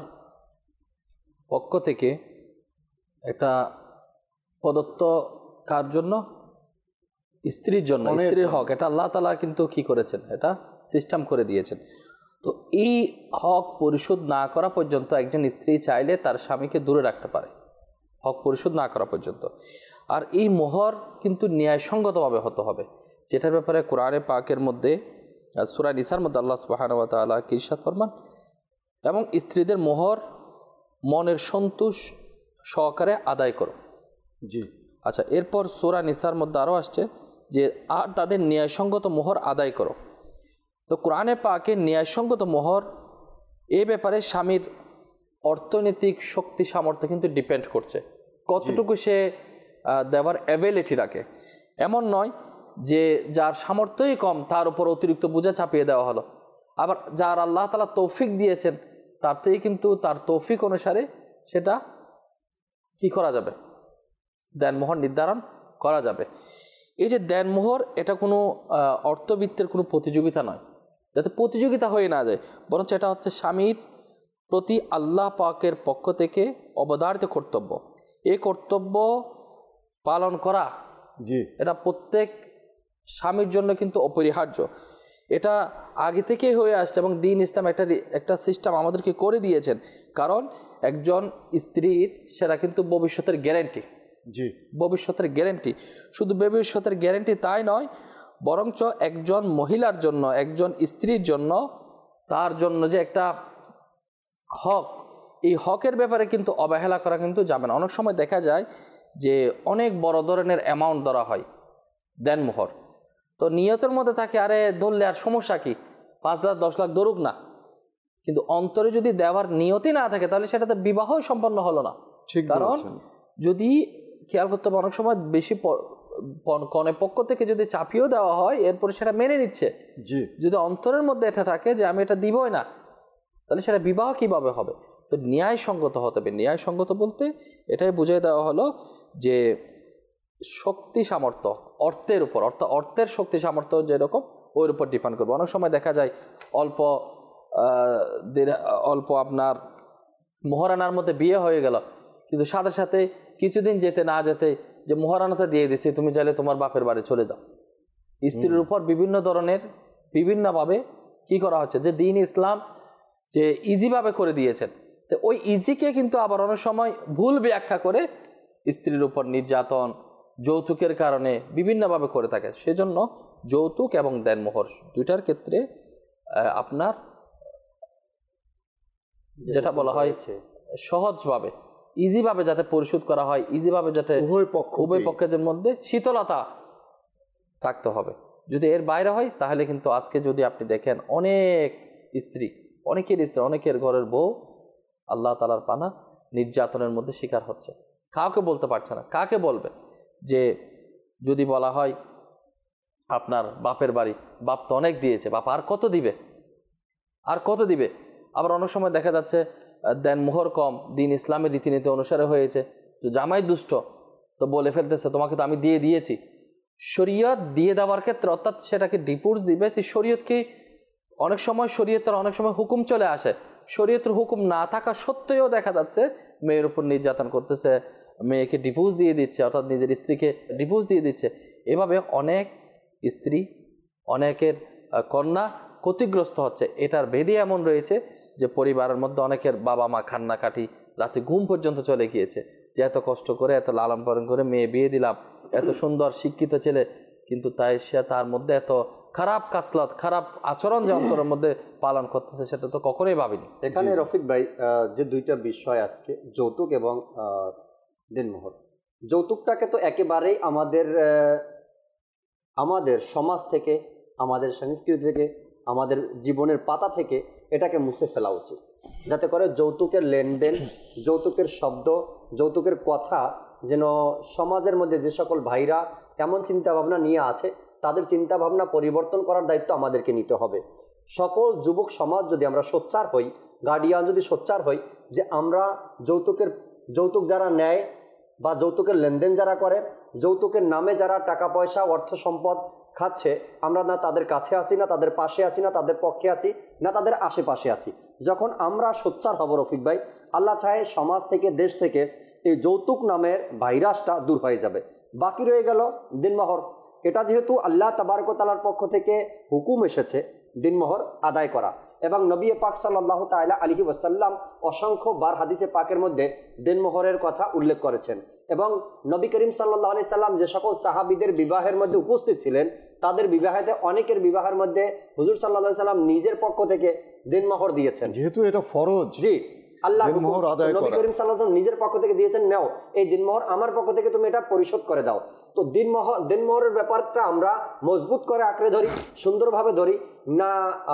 পক্ষ থেকে একটা প্রদত্ত কার জন্য? স্ত্রীর জন্য, স্ত্রীর হক, এটা আল্লাহ তাআলা কিন্তু কি করেছেন, এটা সিস্টেম করে দিয়েছেন। তো এই হক পরিশোধ না করা পর্যন্ত একজন স্ত্রী চাইলে তার স্বামীকে দূরে রাখতে পারে, হক পরিশোধ না করা পর্যন্ত। আর এই মোহর কিন্তু ন্যায়সঙ্গতভাবে হতে হবে, যেটার ব্যাপারে কোরআনে পাকের মধ্যে সূরা নিসার মধ্যে আল্লাহ সুবহানাহু ওয়া তাআলা কি ইরশাদ ফরমান, এবং স্ত্রীদের মোহর মনের সন্তোষ সহকারে আদায় করো। জি আচ্ছা, এরপর সূরা নিসার মধ্যে আরও আসছে যে আর তাদের ন্যায়সঙ্গত মোহর আদায় করো। তো কোরআনে পাকে ন্যায়সঙ্গত মোহর এ ব্যাপারে স্বামীর অর্থনৈতিক শক্তি সামর্থ্য কিন্তু ডিপেন্ড করছে, কতটুকু সে দেওয়ার অ্যাবিলিটি রাখে। এমন নয় যে যার সামর্থ্যই কম তার উপর অতিরিক্ত বোঝা চাপিয়ে দেওয়া হলো, আবার যার আল্লাহ তাআলা তৌফিক দিয়েছেন তার থেকে কিন্তু তার তৌফিক অনুসারে সেটা কি করা যাবে, দেনমোহর নির্ধারণ করা যাবে। এই যে দেনমোহর, এটা কোনো অর্থবিত্তের কোনো প্রতিযোগিতা নয়, যাতে প্রতিযোগিতা হয়ে না যায়, বরঞ্চ এটা হচ্ছে স্বামীর প্রতি আল্লাহ পাকের পক্ষ থেকে অবধারিত কর্তব্য। এই কর্তব্য পালন করা জি এটা প্রত্যেক স্বামীর জন্য কিন্তু অপরিহার্য। এটা আগে থেকেই হয়ে আসছে এবং দ্বীন ইসলাম একটা একটা সিস্টেম আমাদেরকে করে দিয়েছেন, কারণ একজন স্ত্রীর সেটা কিন্তু ভবিষ্যতের গ্যারান্টি। জি ভবিষ্যতের গ্যারান্টি, শুধু ভবিষ্যতের গ্যারান্টি তাই নয়, বরঞ্চ একজন মহিলার জন্য, একজন স্ত্রীর জন্য, তার জন্য যে একটা হক, এই হকের ব্যাপারে কিন্তু অবহেলা করা কিন্তু যাবে না। অনেক সময় দেখা যায় যে অনেক বড় ধরনের অ্যামাউন্ট ধরা হয় দেনমোহর, তো নিয়তের মধ্যে থাকে আরে ধরলে আর সমস্যা কি, পাঁচ লাখ দশ লাখ ধরুক না, কিন্তু অন্তরে যদি দেওয়ার নিয়তই না থাকে তাহলে সেটাতে বিবাহই সম্পন্ন হলো না। কারণ যদি খেয়াল করতে হবে, অনেক সময় বেশি কনে পক্ষ থেকে যদি চাপিয়েও দেওয়া হয় এরপরে সেটা মেনে নিচ্ছে, যদি অন্তরের মধ্যে এটা থাকে যে আমি এটা দিবই না, তাহলে সেটা বিবাহ কিভাবে হবে? তো ন্যায়সঙ্গত হতে হবে। ন্যায়সঙ্গত বলতে এটাই বুঝিয়ে দেওয়া হলো যে শক্তি সামর্থ্য অর্থের উপর, অর্থাৎ অর্থের শক্তি সামর্থ্য যেরকম ওর উপর ডিপেন্ড করবে। অনেক সময় দেখা যায় অল্প অল্প আপনার মহারানার মধ্যে বিয়ে হয়ে গেল, কিন্তু সাথে সাথে কিছুদিন যেতে না যেতে যে মহারানাতে দিয়ে দিছি, তুমি চাইলে তোমার বাপের বাড়ি চলে যাও। স্ত্রীর উপর বিভিন্ন ধরনের বিভিন্নভাবে কি করা হচ্ছে, যে দ্বীন ইসলাম যে ইজিভাবে করে দিয়েছেন, তো ওই ইজিকে কিন্তু আবার অনেক সময় ভুল ব্যাখ্যা করে স্ত্রীর উপর নির্যাতন যৌতুকের কারণে বিভিন্নভাবে করে থাকে। সেজন্য যৌতুক এবং দেনমোহর দুইটার ক্ষেত্রে আপনার যেটা বলা হয়েছে সহজভাবে ইজিভাবে যাতে পরিশোধ করা হয়, ইজিভাবে যাতে উভয় পক্ষ উভয় পক্ষের মধ্যে শীতলতা থাকতে হবে। যদি এর বাইরে হয় তাহলে কিন্তু আজকে যদি আপনি দেখেন অনেক স্ত্রী, অনেকের স্ত্রী, অনেকের ঘরের বউ আল্লাহ তাআলার পানা নির্যাতনের মধ্যে শিকার হচ্ছে, কাউকে বলতে পারছে না, কাকে বলবে? যে যদি বলা হয় আপনার বাপের বাড়ি, বাপ তো অনেক দিয়েছে, বাপ আর কত দিবে, আর কত দিবে। আবার অনেক সময় দেখা যাচ্ছে দেন মোহর কম, দিন ইসলামের রীতিনীতি অনুসারে হয়েছে, তো জামাই দুষ্ট, তো বলে ফেলতেছে তোমাকে তো আমি দিয়ে দিয়েছি। শরীয়ত দিয়ে দেওয়ার ক্ষেত্রে, অর্থাৎ সেটাকে ডিভোর্স দিবে, শরীয়ত কি অনেক সময় শরীয়তের অনেক সময় হুকুম চলে আসে, শরীয়তের হুকুম না থাকা সত্ত্বেও দেখা যাচ্ছে মেয়ের উপর নির্যাতন করতেছে, মেয়েকে ডিভোর্স দিয়ে দিচ্ছে, অর্থাৎ নিজের স্ত্রীকে ডিভোর্স দিয়ে দিচ্ছে। এভাবে অনেক স্ত্রী, অনেকের কন্যা ক্ষতিগ্রস্ত হচ্ছে। এটার বেদি এমন রয়েছে যে পরিবারের মধ্যে অনেকের বাবা মা কান্নাকাটি, রাতে ঘুম পর্যন্ত চলে গিয়েছে, যে এত কষ্ট করে এত লালন পালন করে মেয়ে বিয়ে দিলাম, এত সুন্দর শিক্ষিত ছেলে, কিন্তু তাই সে তার মধ্যে এত খারাপ কাসলাত, খারাপ আচরণ যে অন্তরের মধ্যে পালন করতেছে, সেটা তো কখনোই ভাবিনি। এখানে রফিক ভাই যে দুইটা বিষয় আজকে, যৌতুক এবং দিনমোহর, যৌতুকটাকে তো একেবারেই আমাদের আমাদের সমাজ থেকে, আমাদের সংস্কৃতি থেকে, আমাদের জীবনের পাতা থেকে এটাকে মুছে ফেলা উচিত, যাতে করে যৌতুকের লেনদেন, যৌতুকের শব্দ, যৌতুকের কথা যেন সমাজের মধ্যে যে সকল ভাইরা এমন চিন্তাভাবনা নিয়ে আছে, তাদের চিন্তাভাবনা পরিবর্তন করার দায়িত্ব আমাদেরকে নিতে হবে। সকল যুবক সমাজ যদি আমরা সোচ্চার হই, গার্ডিয়ান যদি সোচ্চার হই, যে আমরা যৌতুকের যৌতুক যারা নেয় বা যৌতুকের লেনদেন যারা করে, যৌতুকের নামে যারা টাকা পয়সা অর্থ সম্পদ খাচ্ছে, আমরা না তাদের কাছে আছি, না তাদের পাশে আছি, না তাদের পক্ষে আছি, না তাদের আশেপাশে আছি। যখন আমরা সোচ্চার হব রফিক ভাই, আল্লাহ চাহে সমাজ থেকে, দেশ থেকে এই যৌতুক নামের ভাইরাসটা দূর হয়ে যাবে। বাকি রয়ে গেল দিনমোহর। এটা যেহেতু আল্লাহ তাবারক ওয়া তাআলার পক্ষ থেকে হুকুম এসেছে দিনমোহর আদায় করা, এবং নবী পাক সাল্লাল্লাহু তাআলা আলাইহি ওয়াসাল্লাম অসংখ্য বার হাদিসে পাকের মধ্যে দিনমোহরের কথা উল্লেখ করেছেন, এবং নবী করিম সাল্লাল্লাহু আলাইহি সাল্লাম যে সকল সাহাবীদের বিবাহের মধ্যে উপস্থিত ছিলেন, তাদের বিবাহেতে অনেকের বিবাহের মধ্যে হুজুর সাল্লাল্লাহু আলাইহি সাল্লাম নিজের পক্ষ থেকে দিনমোহর দিয়েছেন, যেহেতু এটা ফরজ। জি, আল্লাহ নবী করিম সাল্লাল্লাহু আলাইহি সাল্লাম নিজের পক্ষ থেকে দিয়েছেন, নাও এই দিনমোহর আমার পক্ষ থেকে তুমি এটা পরিশোধ করে দাও। তো দিনমোহর দিনমোহরের ব্যাপারটা আমরা মজবুত করে আঁকড়ে ধরি, সুন্দরভাবে ধরি না।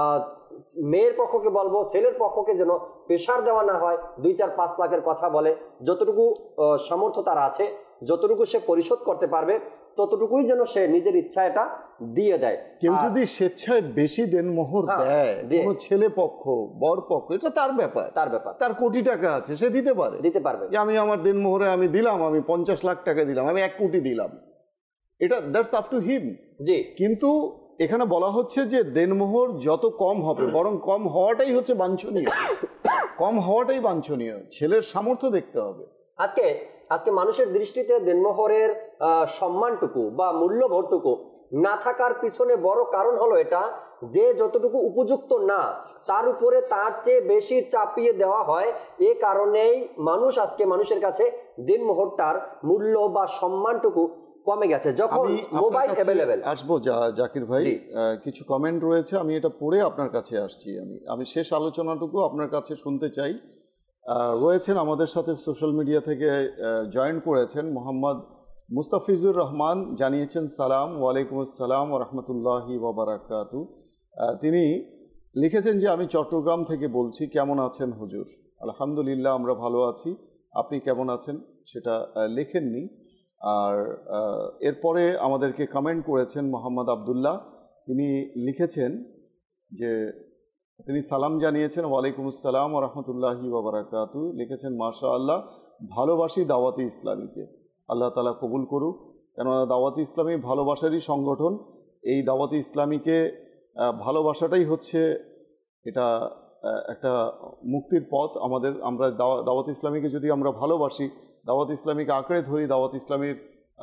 মেয়ের পক্ষকে বলবো, ছেলের পক্ষকে যেন প্রেশার দেওয়া না হয়, দুই চার পাঁচ লাখের কথা বলে, যতটুকু সামর্থ্য তার আছে, যতটুকু সে পরিশোধ করতে পারবে, ততটুকুই যেন সে নিজের ইচ্ছা এটা দিয়ে দেয়। কেউ যদি স্বেচ্ছায় বেশি দেনমোহর দেয়, কোনো ছেলে পক্ষ বর পক্ষ, এটা তার ব্যাপার, তার ব্যাপার তার কোটি টাকা আছে, সে দিতে পারে, দিতে পারবে। যে আমি আমার দেনমোহরে আমি দিলাম, আমি পঞ্চাশ লাখ টাকা দিলাম, আমি এক কোটি দিলাম, এটা দ্যাটস আপ টু হিম। জি, কিন্তু এখানে বলা হচ্ছে যে দেনমোহর যত কম হবে, বরং কম হওয়াটাই হচ্ছে বাঞ্ছনীয়, কম হওয়াটাই বাঞ্ছনীয়, ছেলের সামর্থ্য দেখতে হবে। আজকে আজকে মানুষের দৃষ্টিতে দেনমোহরের সম্মানটুকু বা মূল্যবোধটুকু না থাকার পিছনে বড় কারণ হলো এটা, যে যতটুকু উপযুক্ত না তার উপরে তার চেয়ে বেশি চাপিয়ে দেওয়া হয়। এ কারণেই মানুষ আজকে মানুষের কাছে দেনমোহরটার মূল্য বা সম্মানটুকু কমে গেছে। যখন মোবাইল অ্যাভেলেবেল, আসবো জাকির ভাই, কিছু কমেন্ট রয়েছে, আমি এটা পড়ে আপনার কাছে আসছি। আমি আমি শেষ আলোচনাটুকু আপনার কাছে শুনতে চাই। রয়েছেন আমাদের সাথে সোশ্যাল মিডিয়া থেকে জয়েন করেছেন মোহাম্মদ মুস্তাফিজুর রহমান, জানিয়েছেন সালাম, ওয়ালাইকুম আসসালাম ওয়া রাহমাতুল্লাহি ওয়া বারাকাতু। তিনি লিখেছেন যে আমি চট্টগ্রাম থেকে বলছি, কেমন আছেন হুজুর? আলহামদুলিল্লাহ, আমরা ভালো আছি, আপনি কেমন আছেন সেটা লেখেননি। আর এরপরে আমাদেরকে কমেন্ট করেছেন মোহাম্মদ আবদুল্লাহ, তিনি লিখেছেন যে তিনি সালাম জানিয়েছেন, ওয়ালাইকুম আসসালাম ওয়া রাহমাতুল্লাহি ওয়া বারাকাতু, লিখেছেন মাশাআল্লাহ, ভালোবাসি দাওয়াতি ইসলামীকে, আল্লাহ তাআলা কবুল করুক। কেননা দাওয়াতি ইসলামী ভালোবাসারই সংগঠন, এই দাওয়াতি ইসলামীকে ভালোবাসাটাই হচ্ছে এটা একটা মুক্তির পথ আমাদের। আমরা দাওয়াত ইসলামীকে যদি আমরা ভালোবাসি, দাওয়াত ইসলামীকে আঁকড়ে ধরি, দাওয়াত ইসলামীর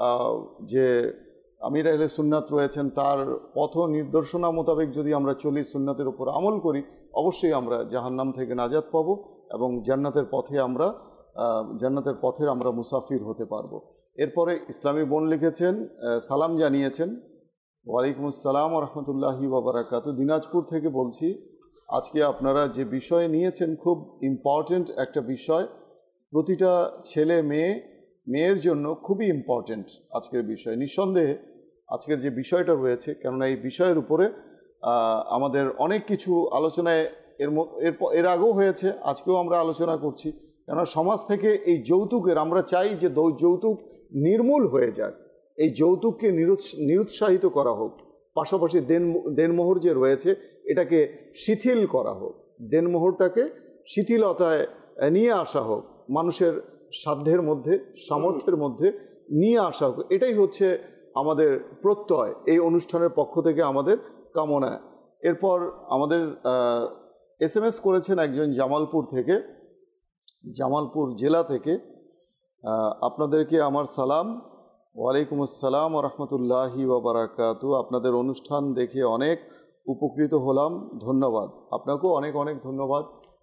যে আমির আহলে সুন্নাত রয়েছেন তার পথ নির্দেশনা মোতাবেক যদি আমরা চলি, সুন্নাতের উপর আমল করি, অবশ্যই আমরা জাহান্নাম থেকে নাজাত পাবো এবং জান্নাতের পথে আমরা জান্নাতের পথের আমরা মুসাফির হতে পারবো। এরপরে ইসলামী বোন লিখেছেন, সালাম জানিয়েছেন, ওয়ালাইকুম আসসালাম ওয়া রাহমাতুল্লাহি ওয়া বারাকাতু, দিনাজপুর থেকে বলছি। আজকে আপনারা যে বিষয় নিয়েছেন খুব ইম্পর্টেন্ট একটা বিষয়, প্রতিটা ছেলে মেয়ে মেয়ের জন্য খুবই ইম্পর্টেন্ট আজকের বিষয়। নিঃসন্দেহে আজকের যে বিষয়টা রয়েছে, কেননা এই বিষয়ের উপরে আমাদের অনেক কিছু আলোচনায় এর এর এর আগেও হয়েছে, আজকেও আমরা আলোচনা করছি। কেননা সমাজ থেকে এই যৌতুকের, আমরা চাই যে যৌতুক নির্মূল হয়ে যাক, এই যৌতুককে নিরুৎসাহিত করা হোক, পাশাপাশি দেন দেনমোহর যে রয়েছে এটাকে শিথিল করা হোক, দেনমোহরটাকে শিথিলতায় নিয়ে আসা হোক, মানুষের সাধ্যের মধ্যে সামর্থ্যের মধ্যে নিয়ে আসা হোক। এটাই হচ্ছে আমাদের প্রত্যয় এই অনুষ্ঠানের পক্ষ থেকে আমাদের কামনা। এরপর আমাদের এস এম এস করেছেন একজন জামালপুর থেকে, জামালপুর জেলা থেকে। আপনাদেরকে আমার সালাম। ওয়ালাইকুম আসসালাম ওয়া রাহমাতুল্লাহি ওয়া বারাকাতু। আপনাদের অনুষ্ঠান দেখে অনেক উপকৃত হলাম, ধন্যবাদ। আপনাকেও অনেক অনেক ধন্যবাদ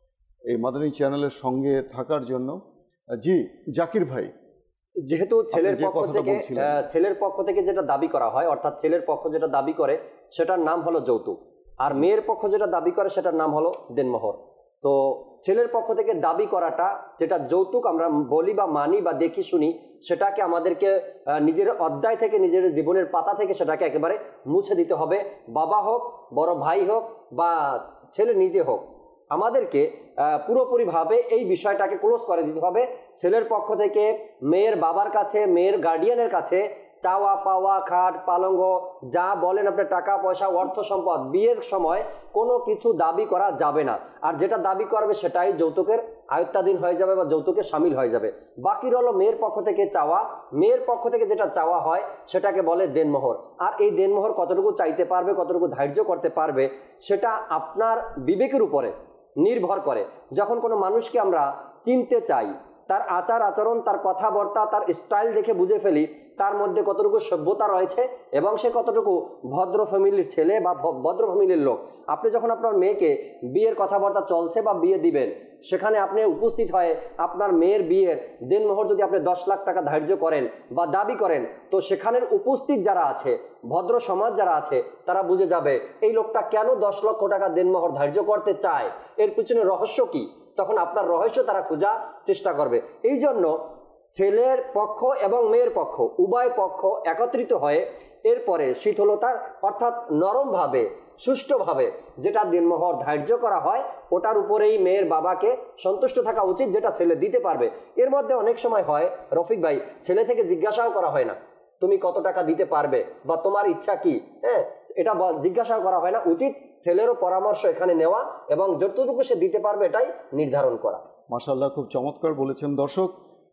এই মাদানী চ্যানেলের সঙ্গে থাকার জন্য। জি জাকির ভাই, যেহেতু ছেলের পক্ষ থেকে ছেলের পক্ষ থেকে যেটা দাবি করা হয়, অর্থাৎ ছেলের পক্ষ যেটা দাবি করে সেটার নাম হলো যৌতুক, আর মেয়ের পক্ষ যেটা দাবি করে সেটার নাম হলো দেনমোহর। তো ছেলের পক্ষ থেকে দাবি করাটা যেটা যৌতুক আমরা বলি বা মানি বা দেখি শুনি, সেটাকে আমাদেরকে নিজের অধ্যায় থেকে, নিজের জীবনের পাতা থেকে সেটাকে একেবারে মুছে দিতে হবে। বাবা হোক, বড় ভাই হোক বা ছেলে নিজে হোক, আমাদেরকে পুরোপুরিভাবে এই বিষয়টাকে ক্লোজ করে দিতে হবে। ছেলের পক্ষ থেকে মেয়ের বাবার কাছে, মেয়ের গার্ডিয়ানের কাছে চাওয়া পাওয়া, খাট পালঙ্গ যা বলেন আপনার টাকা পয়সা অর্থ সম্পদ, বিয়ের সময় কোনো কিছু দাবি করা যাবে না। আর যেটা দাবি করবে সেটাই যৌতুকের আয়ত্তাধীন হয়ে যাবে বা যৌতুকে সামিল হয়ে যাবে। বাকি হলো মেয়ের পক্ষ থেকে চাওয়া। মেয়ের পক্ষ থেকে যেটা চাওয়া হয় সেটাকে বলে দেনমোহর। আর এই দেনমোহর কতটুকু চাইতে পারবে, কতটুকু ধার্য করতে পারবে, সেটা আপনার বিবেকের উপরে নির্ভর করে। যখন কোনো মানুষকে আমরা চিনতে চাই, তার আচার আচরণ, তার কথাবার্তা, তার স্টাইল দেখে বুঝে ফেলি তার মধ্যে কতটুকু সভ্যতা রয়েছে এবং সে কতটুকু ভদ্র ফ্যামিলির ছেলে বা ভদ্র ফ্যামিলির লোক। আপনি যখন আপনার মেয়েকে বিয়ের কথাবার্তা চলছে বা বিয়ে দিবেন, সেখানে আপনি উপস্থিত হয়ে আপনার মেয়ের বিয়ের দেনমোহর যদি আপনি দশ লাখ টাকা ধার্য করেন বা দাবি করেন, তো সেখানের উপস্থিত যারা আছে, ভদ্র সমাজ যারা আছে, তারা বুঝে যাবে এই লোকটা কেন দশ লক্ষ টাকা দেনমোহর ধার্য করতে চায়, এর পিছনে রহস্য কি। তখন আপনার রহস্য তারা খোঁজার চেষ্টা করবে। এই জন্য ছেলের পক্ষ এবং মেয়ের পক্ষ উভয় পক্ষ একত্রিত হয়ে এরপরে শীতলতার অর্থাৎ নরমভাবে, সুষ্ঠুভাবে যেটা দেনমোহর ধার্য করা হয় ওটার উপরেই মেয়ের বাবাকে সন্তুষ্ট থাকা উচিত, যেটা ছেলে দিতে পারবে। এর মধ্যে অনেক সময় হয় রফিক ভাই, ছেলে থেকে জিজ্ঞাসাও করা হয় না তুমি কত টাকা দিতে পারবে বা তোমার ইচ্ছা কি, হ্যাঁ এটা জিজ্ঞাসা করা হয় না। উচিত ছেলেরও পরামর্শ এখানে নেওয়া এবং যতটুকু সে দিতে পারবে এটাই নির্ধারণ করা। মাশাআল্লাহ, খুব চমৎকার বলেছেন। দর্শক,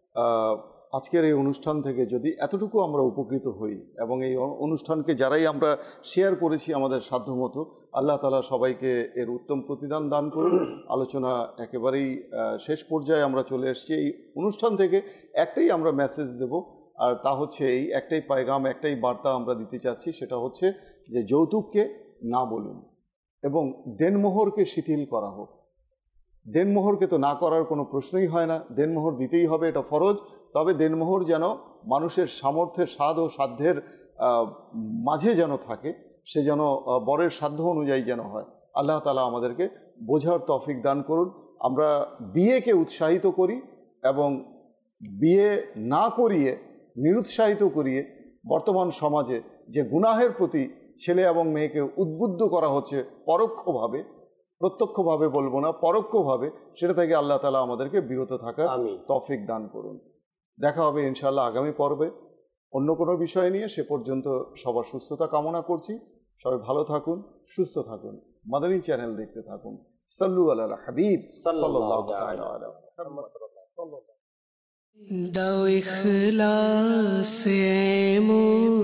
আজকের এই অনুষ্ঠান থেকে যদি এতটুকু আমরা উপকৃত হই এবং এই অনুষ্ঠানকে যারাই আমরা শেয়ার করেছি আমাদের সাধ্যমতো, আল্লাহ তাআলা সবাইকে এর উত্তম প্রতিদান দান করুন। আলোচনা একেবারেই শেষ পর্যায়ে আমরা চলে এসেছি। এই অনুষ্ঠান থেকে একটাই আমরা মেসেজ দেব, আর তা হচ্ছে এই একটাই পায়গাম, একটাই বার্তা আমরা দিতে চাচ্ছি, সেটা হচ্ছে যে যৌতুককে না বলুন এবং দেনমোহরকে শিথিল করা হোক। দেনমোহরকে তো না করার কোনো প্রশ্নই হয় না, দেনমোহর দিতেই হবে, এটা ফরজ। তবে দেনমোহর যেন মানুষের সামর্থ্যের, স্বাদ ও সাধ্যের মাঝে যেন থাকে, সে যেন বরের সাধ্য অনুযায়ী যেন হয়। আল্লাহ তাআলা আমাদেরকে বোঝার তৌফিক দান করুন। আমরা বিয়েকে উৎসাহিত করি এবং বিয়ে না করিয়ে, নিরুৎসাহিত করিয়ে বর্তমান সমাজে যে গুনাহের প্রতি ছেলে এবং মেয়েকে উদ্বুদ্ধ করা হচ্ছে পরোক্ষভাবে, প্রত্যক্ষভাবে বলবো না, পরোক্ষভাবে, সেটা থেকে আল্লাহ তাআলা আমাদেরকে বিরত থাকার তৌফিক দান করুন। দেখা হবে ইনশাআল্লাহ আগামী পর্বে অন্য কোনো বিষয় নিয়ে। সে পর্যন্ত সবার সুস্থতা কামনা করছি। সবাই ভালো থাকুন, সুস্থ থাকুন, মাদানী চ্যানেল দেখতে থাকুন। সাল্লু আলা হাবিব সাল্লাল্লাহু তাআলা আলাইহি ওয়াসাল্লাম। দাও ইখলাস এমন